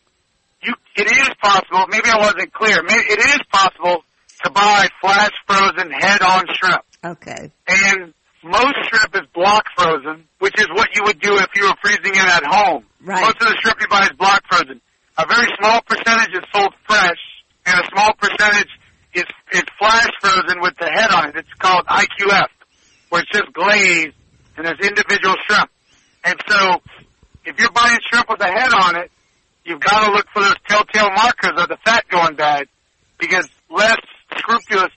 [SPEAKER 6] it is possible, maybe I wasn't clear, it is possible to buy flash frozen head-on shrimp.
[SPEAKER 1] Okay.
[SPEAKER 6] And most shrimp is block frozen, which is what you would do if you were freezing it at home.
[SPEAKER 1] Right.
[SPEAKER 6] Most of the shrimp you buy is block frozen. A very small percentage is sold fresh, and a small percentage is flash frozen with the head on it. It's called IQF, where it's just glazed, and there's individual shrimp. And so, if you're buying shrimp with a head on it, you've got to look for those telltale markers of the fat going bad, because less scrupulous,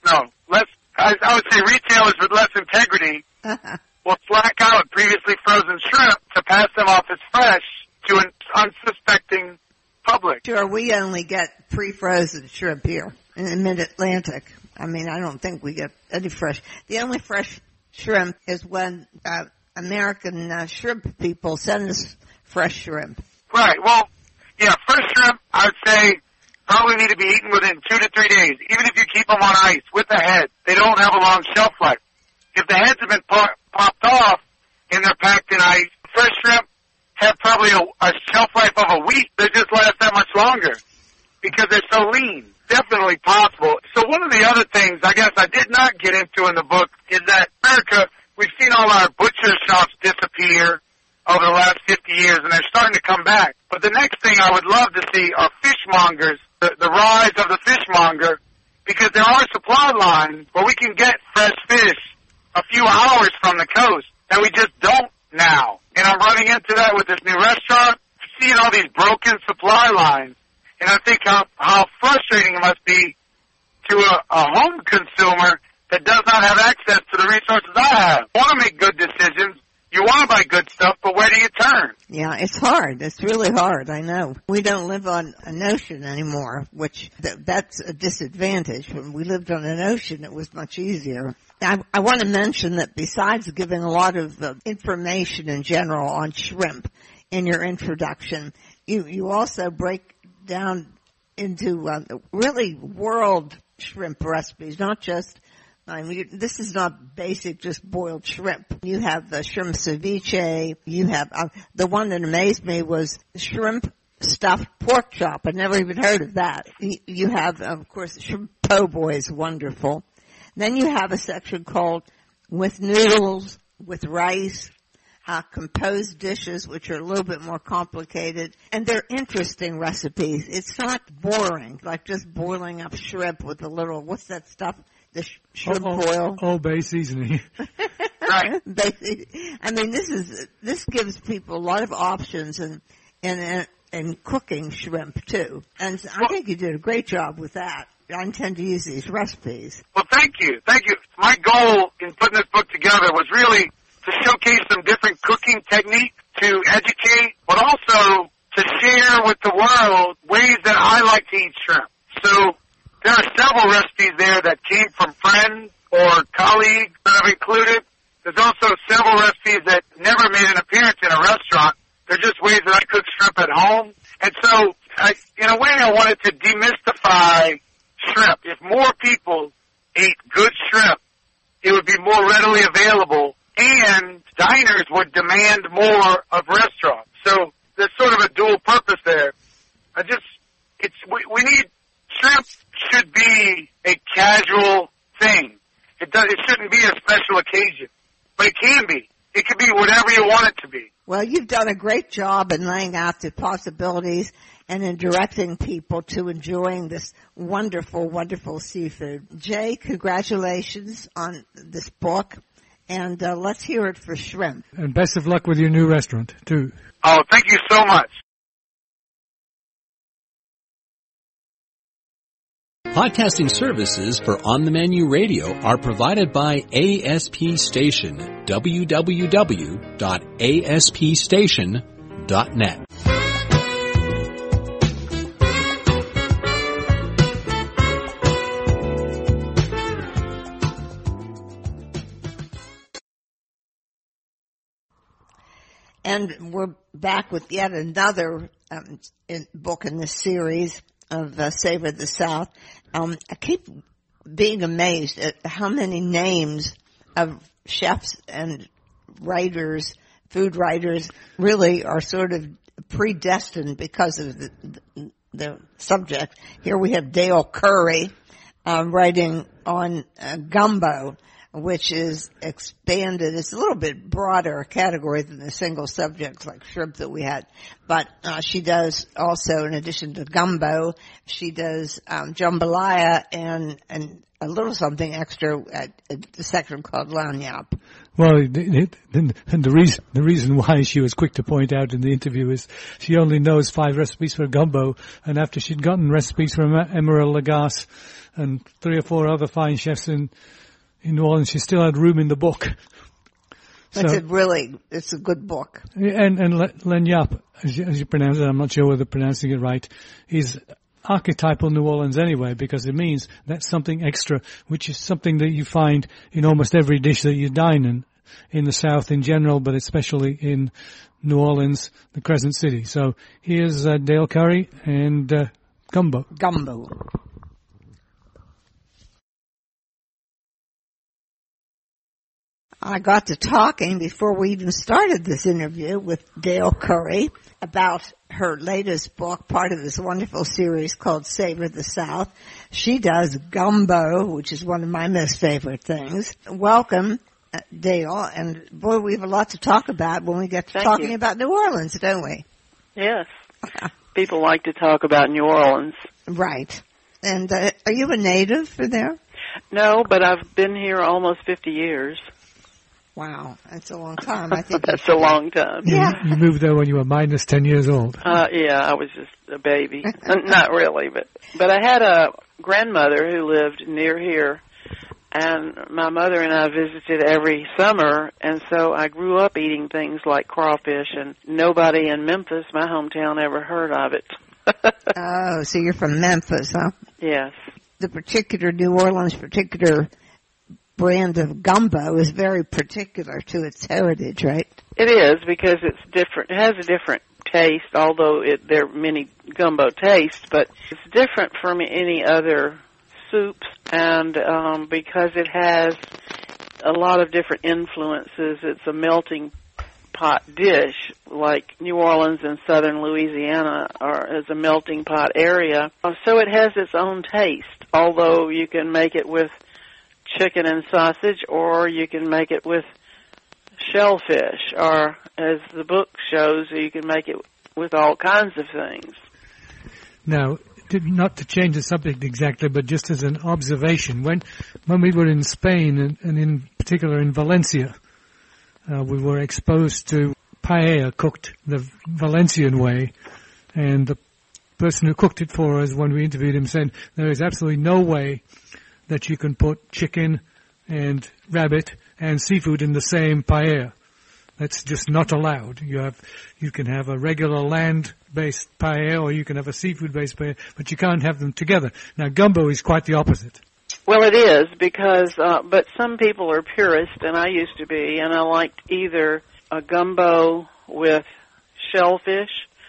[SPEAKER 6] I would say retailers with less integrity will slack out previously frozen shrimp to pass them off as fresh to an unsuspecting public.
[SPEAKER 1] Sure, we only get pre-frozen shrimp here in the mid-Atlantic. I mean, I don't think we get any fresh. The only fresh shrimp is when American shrimp people send us fresh shrimp.
[SPEAKER 6] Right. Well, yeah, fresh shrimp, I would say, probably need to be eaten within 2 to 3 days, even if you keep them on ice with the head. They don't have a long shelf life. If the heads have been popped off and they're packed in ice, fresh shrimp have probably a shelf life of a week. They just last that much longer because they're so lean. Definitely possible. So one of the other things I guess I did not get into in the book is that America, we've seen all our butcher shops disappear over the last 50 years, and they're starting to come back. But the next thing I would love to see are fishmongers, the rise of the fishmonger, because there are supply lines where we can get fresh fish a few hours from the coast that we just don't now. And I'm running into that with this new restaurant, seeing all these broken supply lines. And I think how frustrating it must be to a home consumer that does not have access to the resources I have. I want to make good decisions. You want to buy good stuff, but where do you turn?
[SPEAKER 1] Yeah, it's hard. It's really hard, I know. We don't live on an ocean anymore, which that's a disadvantage. When we lived on an ocean, it was much easier. I want to mention that besides giving a lot of information in general on shrimp in your introduction, you also break down into really world shrimp recipes, not just this is not basic, just boiled shrimp. You have the shrimp ceviche. You have the one that amazed me was shrimp stuffed pork chop. I'd never even heard of that. You have, of course, shrimp po' boy is wonderful. Then you have a section called with noodles, with rice, composed dishes, which are a little bit more complicated, and they're interesting recipes. It's not boring, like just boiling up shrimp with a little, what's that stuff? The shrimp oil.
[SPEAKER 2] Old Bay seasoning.
[SPEAKER 6] Right.
[SPEAKER 1] I mean, this gives people a lot of options in cooking shrimp too. And I think you did a great job with that. I intend to use these recipes.
[SPEAKER 6] Well, thank you. Thank you. My goal in putting this book together was really to showcase some different cooking techniques, to educate, but also to share with the world ways that I like to eat shrimp. So there are several recipes there that came from friends or colleagues that I've included. There's also several recipes that never made an appearance in a restaurant. They're just ways that I cook shrimp at home. And so, in a way, I wanted to demystify shrimp. If more people ate good shrimp, it would be more readily available, and diners would demand more of restaurants. So there's sort of a dual purpose there. We need, shrimp should be a casual thing. It shouldn't be a special occasion, but it can be. It can be whatever you want it to be.
[SPEAKER 1] Well, you've done a great job in laying out the possibilities and in directing people to enjoying this wonderful, wonderful seafood. Jay, congratulations on this book, and let's hear it for shrimp.
[SPEAKER 2] And best of luck with your new restaurant, too.
[SPEAKER 6] Oh, thank you so much.
[SPEAKER 5] Podcasting services for On the Menu Radio are provided by ASP Station, www.aspstation.net.
[SPEAKER 1] And we're back with yet another book in this series of Savor the South. I keep being amazed at how many names of chefs and writers, food writers, really are sort of predestined because of the subject. Here we have Dale Curry writing on gumbo, which is expanded. It's a little bit broader category than the single subjects like shrimp that we had. But she does also, in addition to gumbo, she does jambalaya and a little something extra at the section called lanyap.
[SPEAKER 2] Well, the reason why she was quick to point out in the interview is she only knows 5 recipes for gumbo, and after she'd gotten recipes from Emeril Lagasse and 3 or 4 other fine chefs in New Orleans, she still had room in the book.
[SPEAKER 1] It's a good book.
[SPEAKER 2] And lanyap, as you pronounce it, I'm not sure whether pronouncing it right, is archetypal New Orleans anyway, because it means that's something extra, which is something that you find in almost every dish that you dine in the South in general, but especially in New Orleans, the Crescent City. So here's Dale Curry and gumbo.
[SPEAKER 1] Gumbo. I got to talking before we even started this interview with Dale Curry about her latest book, part of this wonderful series called Savor the South. She does gumbo, which is one of my most favorite things. Welcome, Dale. And boy, we have a lot to talk about when we get to talking about New Orleans, don't we?
[SPEAKER 7] Yes. People like to talk about New Orleans.
[SPEAKER 1] Right. And are you a native for there?
[SPEAKER 7] No, but I've been here almost 50 years.
[SPEAKER 1] Wow, that's a long time. I think
[SPEAKER 7] that's a long time.
[SPEAKER 1] Yeah.
[SPEAKER 2] You moved there when you were minus 10 years old.
[SPEAKER 7] Yeah, I was just a baby. Not really, but I had a grandmother who lived near here, and my mother and I visited every summer, and so I grew up eating things like crawfish, and nobody in Memphis, my hometown, ever heard of it.
[SPEAKER 1] Oh, so you're from Memphis, huh?
[SPEAKER 7] Yes.
[SPEAKER 1] The particular New Orleans brand of gumbo is very particular to its heritage, right?
[SPEAKER 7] It is, because it's different. It has a different taste, although there are many gumbo tastes, but it's different from any other soups, and because it has a lot of different influences, it's a melting pot dish, like New Orleans and southern Louisiana is a melting pot area. So it has its own taste, although you can make it with chicken and sausage, or you can make it with shellfish, or as the book shows, you can make it with all kinds of things.
[SPEAKER 2] Now, not to change the subject exactly, but just as an observation, when we were in Spain, and in particular in Valencia, we were exposed to paella cooked the Valencian way, and the person who cooked it for us, when we interviewed him, said there is absolutely no way that you can put chicken and rabbit and seafood in the same paella. That's just not allowed. You can have a regular land-based paella, or you can have a seafood-based paella, but you can't have them together. Now, gumbo is quite the opposite.
[SPEAKER 7] Well, it is, because, but some people are purists, and I used to be, and I liked either a gumbo with shellfish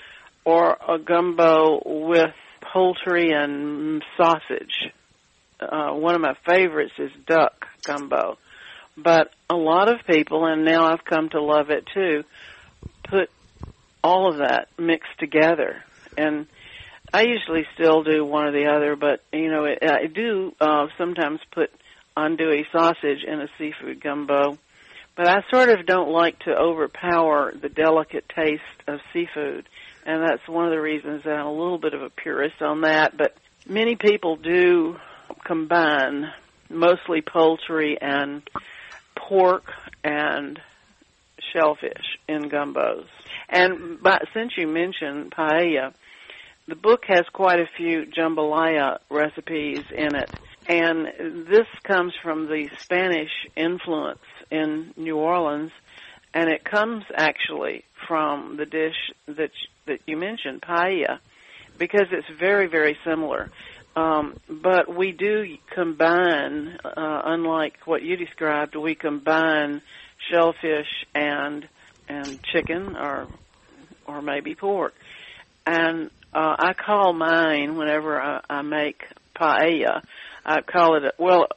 [SPEAKER 7] or a gumbo with poultry and sausage. One of my favorites is duck gumbo. But a lot of people, and now I've come to love it too, put all of that mixed together. And I usually still do one or the other, but, I do sometimes put andouille sausage in a seafood gumbo. But I sort of don't like to overpower the delicate taste of seafood, and that's one of the reasons that I'm a little bit of a purist on that. But many people do combine mostly poultry and pork and shellfish in gumbos. But since you mentioned paella, the book has quite a few jambalaya recipes in it, and this comes from the Spanish influence in New Orleans, and it comes actually from the dish that you mentioned, paella, because it's very, very similar. But we do combine, unlike what you described, we combine shellfish and chicken or maybe pork. And I call mine, whenever I make paella, I call it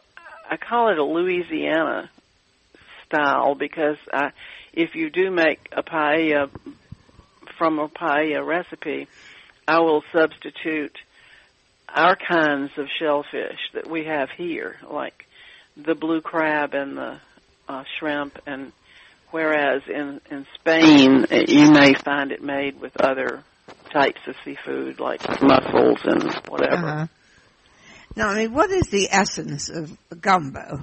[SPEAKER 7] a Louisiana style, because if you do make a paella from a paella recipe, I will substitute our kinds of shellfish that we have here, like the blue crab and the shrimp, and whereas in Spain you may find it made with other types of seafood like mussels and whatever.
[SPEAKER 1] Uh-huh. Now, what is the essence of gumbo?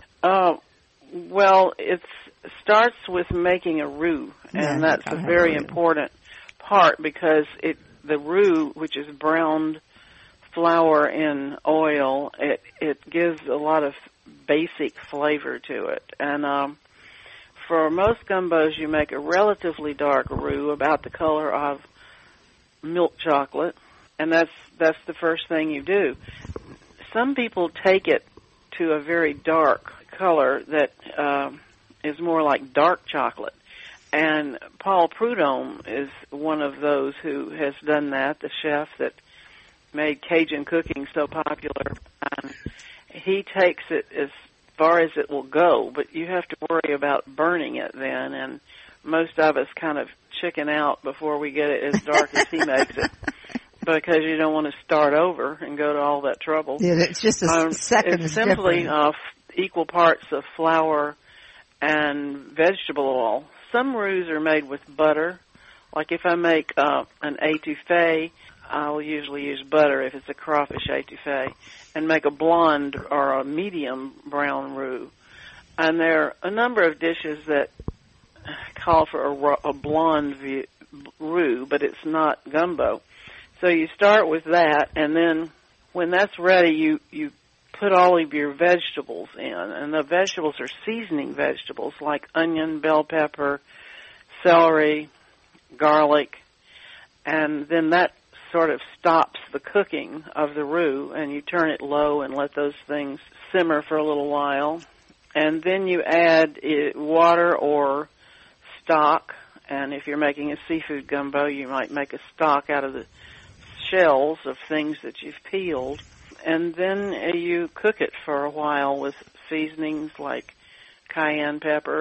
[SPEAKER 7] Well, it starts with making a roux, and that's a very important part, because the roux, which is browned flour in oil, it gives a lot of basic flavor to it. And for most gumbos, you make a relatively dark roux, about the color of milk chocolate, and that's the first thing you do. Some people take it to a very dark color that is more like dark chocolate. And Paul Prudhomme is one of those who has done that, the chef that made Cajun cooking so popular. And he takes it as far as it will go, but you have to worry about burning it then, and most of us kind of chicken out before we get it as dark as he makes it, because you don't want to start over and go to all that trouble.
[SPEAKER 1] Yeah, it's just a second.
[SPEAKER 7] It's simply equal parts of flour and vegetable oil. Some roux are made with butter. Like if I make an étouffée, I'll usually use butter if it's a crawfish étouffée, and make a blonde or a medium brown roux. And there are a number of dishes that call for a blonde roux, but it's not gumbo. So you start with that, and then when that's ready, you put all of your vegetables in, and the vegetables are seasoning vegetables like onion, bell pepper, celery, garlic, and then that sort of stops the cooking of the roux, and you turn it low and let those things simmer for a little while. And then you add water or stock, and if you're making a seafood gumbo, you might make a stock out of the shells of things that you've peeled. And then you cook it for a while with seasonings like cayenne pepper,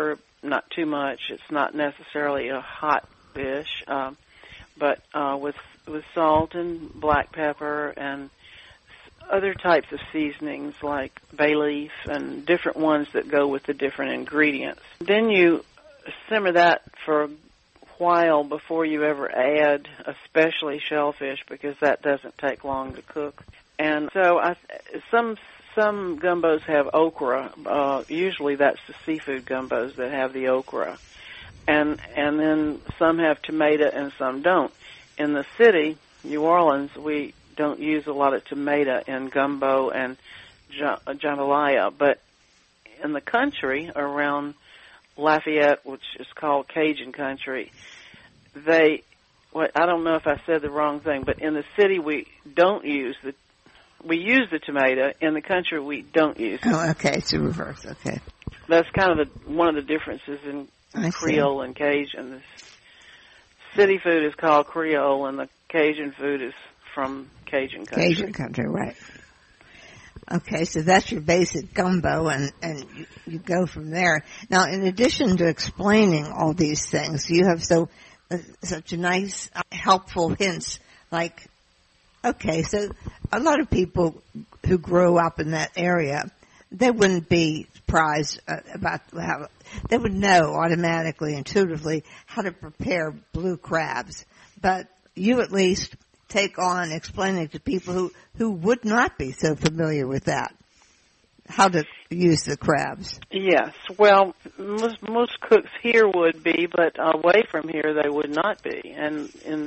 [SPEAKER 7] not too much. It's not necessarily a hot dish, but with salt and black pepper and other types of seasonings like bay leaf and different ones that go with the different ingredients. Then you simmer that for a while before you ever add, especially shellfish, because that doesn't take long to cook. And so some gumbos have okra. Usually that's the seafood gumbos that have the okra. And then some have tomato and some don't. In the city, New Orleans, we don't use a lot of tomato in gumbo and jambalaya, but in the country around Lafayette, which is called Cajun country, I don't know if I said the wrong thing, but in the city we use the tomato. In the country we don't use it.
[SPEAKER 1] Oh, okay, it's the reverse. Okay,
[SPEAKER 7] that's kind of one of the differences in Creole and Cajun. The city food is called Creole, and the Cajun food is from Cajun country.
[SPEAKER 1] Cajun country, right. Okay, so that's your basic gumbo, and you go from there. Now, in addition to explaining all these things, you have such a nice, helpful hints, like, okay, so a lot of people who grow up in that area, they wouldn't be surprised about how, they would know automatically, intuitively, how to prepare blue crabs. But you at least take on explaining to people who would not be so familiar with that, how to use the crabs.
[SPEAKER 7] Yes, well, most cooks here would be, but away from here they would not be. And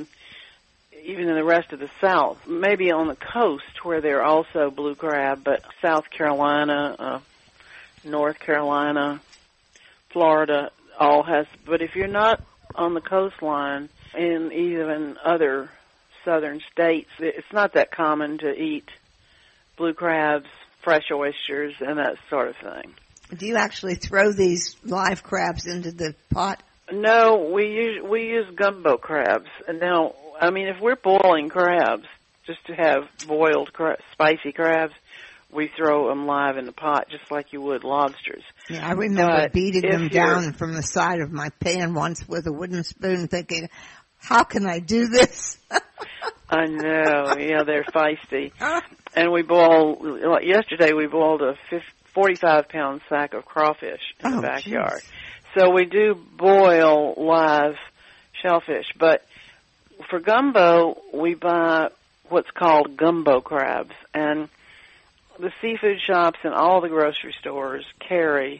[SPEAKER 7] even in the rest of the South, maybe on the coast where there are also blue crab, but South Carolina, North Carolina, Florida, all has. But if you're not on the coastline, in even other southern states, it's not that common to eat blue crabs, fresh oysters, and that sort of thing.
[SPEAKER 1] Do you actually throw these live crabs into the pot?
[SPEAKER 7] No, we use gumbo crabs. And now, I mean, if we're boiling crabs, just to have boiled spicy crabs, we throw them live in the pot just like you would lobsters.
[SPEAKER 1] Yeah, I remember beating them down from the side of my pan once with a wooden spoon, thinking, how can I do this?
[SPEAKER 7] I know, yeah, they're feisty. And yesterday we boiled a 45-pound sack of crawfish in the backyard. Geez. So we do boil live shellfish, but for gumbo, we buy what's called gumbo crabs. And the seafood shops and all the grocery stores carry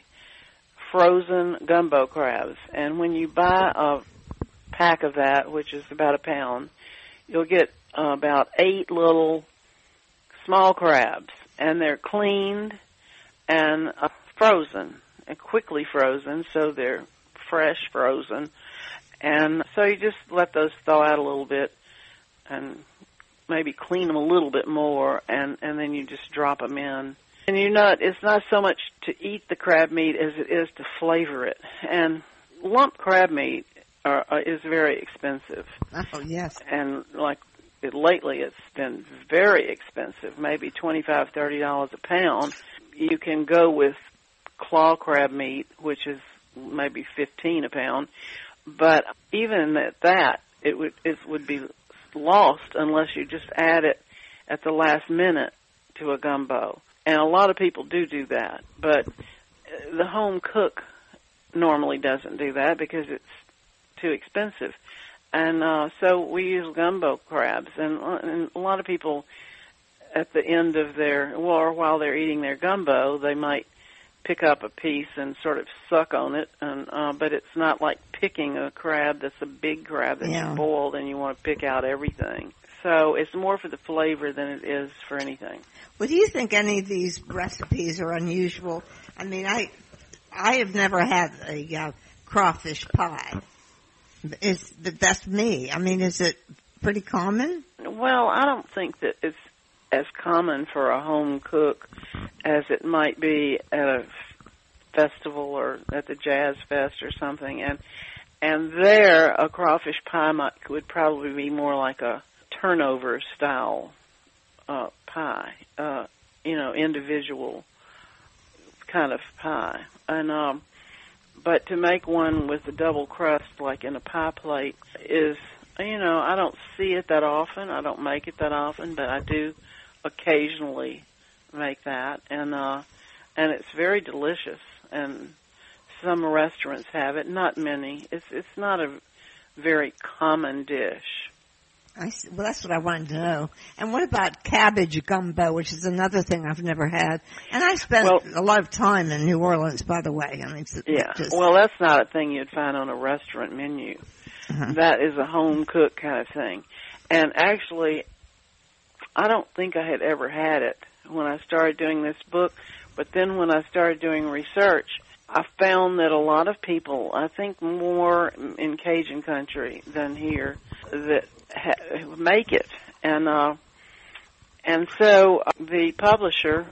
[SPEAKER 7] frozen gumbo crabs. And when you buy a pack of that, which is about a pound, you'll get about 8 little small crabs, and they're cleaned and frozen, and quickly frozen, so they're fresh frozen. And so you just let those thaw out a little bit and maybe clean them a little bit more, and then you just drop them in. And it's not so much to eat the crab meat as it is to flavor it. And lump crab meat is very expensive.
[SPEAKER 1] Oh, yes.
[SPEAKER 7] And lately it's been very expensive, maybe $25, $30 a pound. You can go with claw crab meat, which is maybe $15 a pound. But even at that, it would be lost unless you just add it at the last minute to a gumbo. And a lot of people do that. But the home cook normally doesn't do that because it's too expensive. And so we use gumbo crabs. And a lot of people at the end of or while they're eating their gumbo, they might pick up a piece and sort of suck on it, but it's not like picking a crab that's a big crab that's boiled and you want to pick out everything. So it's more for the flavor than it is for anything.
[SPEAKER 1] Well, do you think any of these recipes are unusual? I mean, I have never had a crawfish pie. That's me. I mean, is it pretty common?
[SPEAKER 7] Well, I don't think that it's as common for a home cook as it might be at a festival or at the Jazz Fest or something. And there, a crawfish pie would probably be more like a turnover style pie, individual kind of pie. And But to make one with a double crust, like in a pie plate, is, I don't see it that often. I don't make it that often, but I do occasionally make that, and it's very delicious. And some restaurants have it, not many. It's not a very common dish.
[SPEAKER 1] Well, that's what I wanted to know. And what about cabbage gumbo, which is another thing I've never had? And I spent a lot of time in New Orleans, by the way.
[SPEAKER 7] Well, that's not a thing you'd find on a restaurant menu. Uh-huh. That is a home-cooked kind of thing. And actually, I don't think I had ever had it when I started doing this book, but then when I started doing research, I found that a lot of people, I think more in Cajun country than here, that make it. And so the publisher,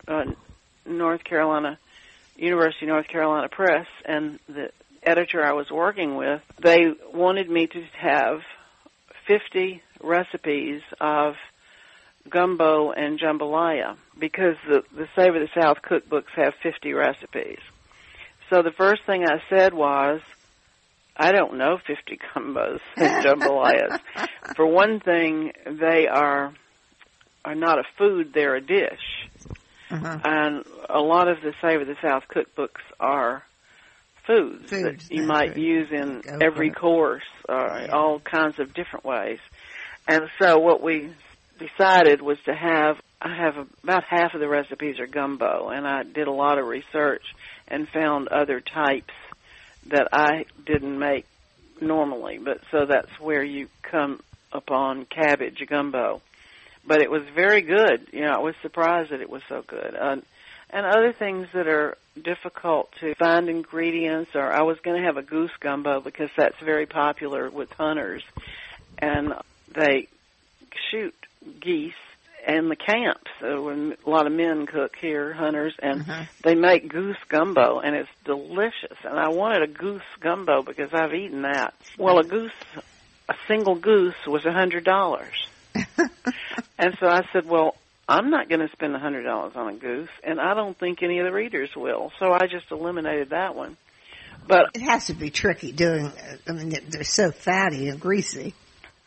[SPEAKER 7] University of North Carolina Press, and the editor I was working with, they wanted me to have 50 recipes of gumbo and jambalaya, because the Save of the South cookbooks have 50 recipes. So the first thing I said was, I don't know 50 gumbos and jambalayas. For one thing, they are not a food, they're a dish. Uh-huh. And a lot of the Save of the South cookbooks are foods that you might use in every course, all kinds of different ways. And so what we decided was to I have about half of the recipes are gumbo, and I did a lot of research and found other types that I didn't make normally, but so that's where you come upon cabbage gumbo. But it was very good. I was surprised that it was so good. And other things that are difficult to find ingredients, or I was going to have a goose gumbo because that's very popular with hunters, and they shoot geese in the camps. When a lot of men cook here, hunters, and they make goose gumbo, and it's delicious. And I wanted a goose gumbo because I've eaten that. Well, a single goose was $100. And so I said, well, I'm not going to spend $100 on a goose, and I don't think any of the readers will. So I just eliminated that one. But
[SPEAKER 1] it has to be tricky doing. They're so fatty and greasy.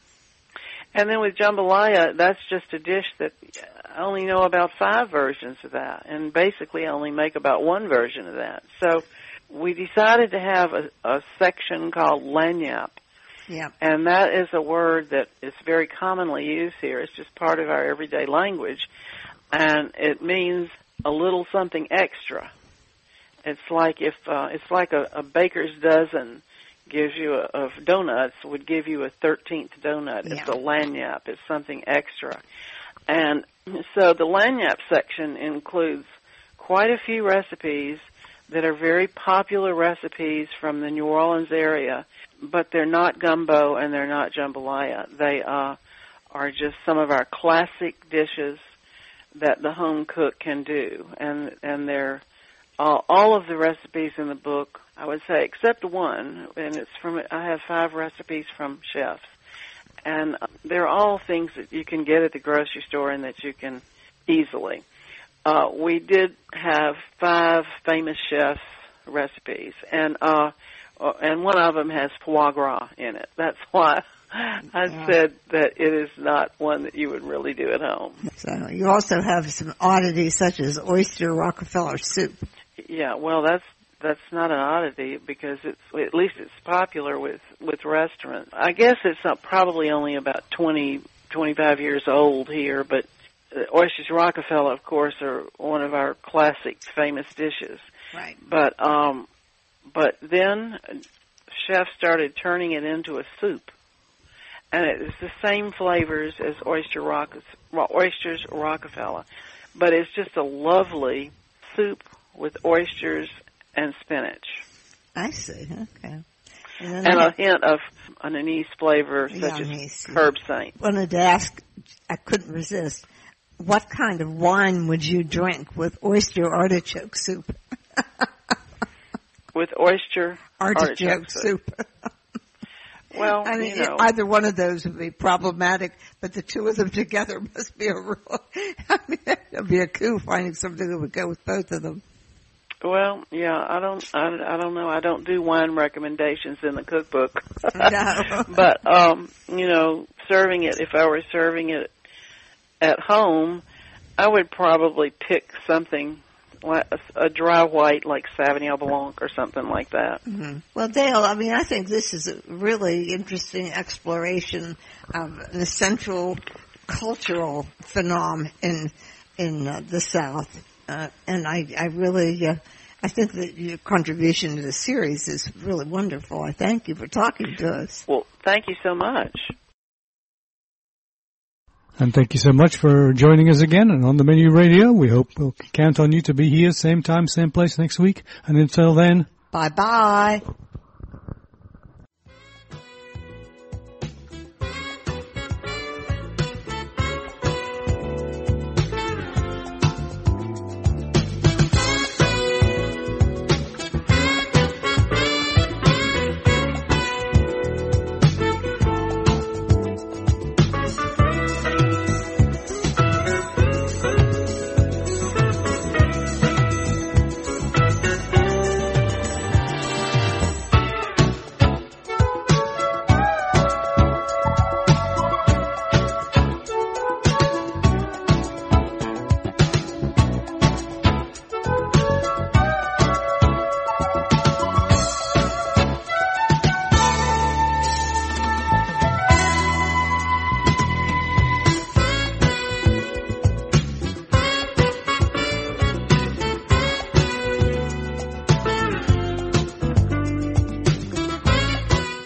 [SPEAKER 7] And then with jambalaya, that's just a dish that I only know about 5 versions of that, and basically I only make about 1 version of that. So we decided to have a section called lagniappe.
[SPEAKER 1] Yeah.
[SPEAKER 7] And that is a word that is very commonly used here. It's just part of our everyday language, and it means a little something extra. It's like a baker's dozen gives you of donuts would give you a 13th donut. Yeah. It's a lagniappe. It's something extra. And so the lagniappe section includes quite a few recipes that are very popular recipes from the New Orleans area, but they're not gumbo and they're not jambalaya. They are just some of our classic dishes that the home cook can do. And they're all of the recipes in the book, I would say, except one, and I have 5 recipes from chefs. And they're all things that you can get at the grocery store and that you can easily. We did have 5 famous chefs' recipes, and one of them has foie gras in it. That's why I said that it is not one that you would really do at home.
[SPEAKER 1] So you also have some oddities such as oyster Rockefeller soup.
[SPEAKER 7] Yeah, well, that's not an oddity because at least it's popular with restaurants. I guess it's probably only about 25 years old here, but oysters Rockefeller, of course, are one of our classic famous dishes.
[SPEAKER 1] Right.
[SPEAKER 7] But then chefs started turning it into a soup, and it's the same flavors as oysters Rockefeller, but it's just a lovely soup with oysters and spinach.
[SPEAKER 1] I see. Okay.
[SPEAKER 7] And a hint of an anise flavor, such as herb saint.
[SPEAKER 1] Wanted to ask, I couldn't resist, what kind of wine would you drink with oyster artichoke soup?
[SPEAKER 7] With oyster
[SPEAKER 1] artichoke soup.
[SPEAKER 7] Well,
[SPEAKER 1] I mean, either one of those would be problematic, but the two of them together must be it'd be a coup finding something that would go with both of them.
[SPEAKER 7] Well, yeah, I don't know. I don't do wine recommendations in the cookbook.
[SPEAKER 1] No.
[SPEAKER 7] But, serving it, if I were serving it at home, I would probably pick something like a dry white like Sauvignon Blanc or something like that.
[SPEAKER 1] Mm-hmm. Well, Dale, I think this is a really interesting exploration of an essential cultural phenomenon in the South. And I really, I think that your contribution to the series is really wonderful. I thank you for talking to us.
[SPEAKER 7] Well, thank you so much.
[SPEAKER 2] And thank you so much for joining us again and On the Menu Radio. We hope we'll count on you to be here same time, same place next week. And until then,
[SPEAKER 1] bye-bye.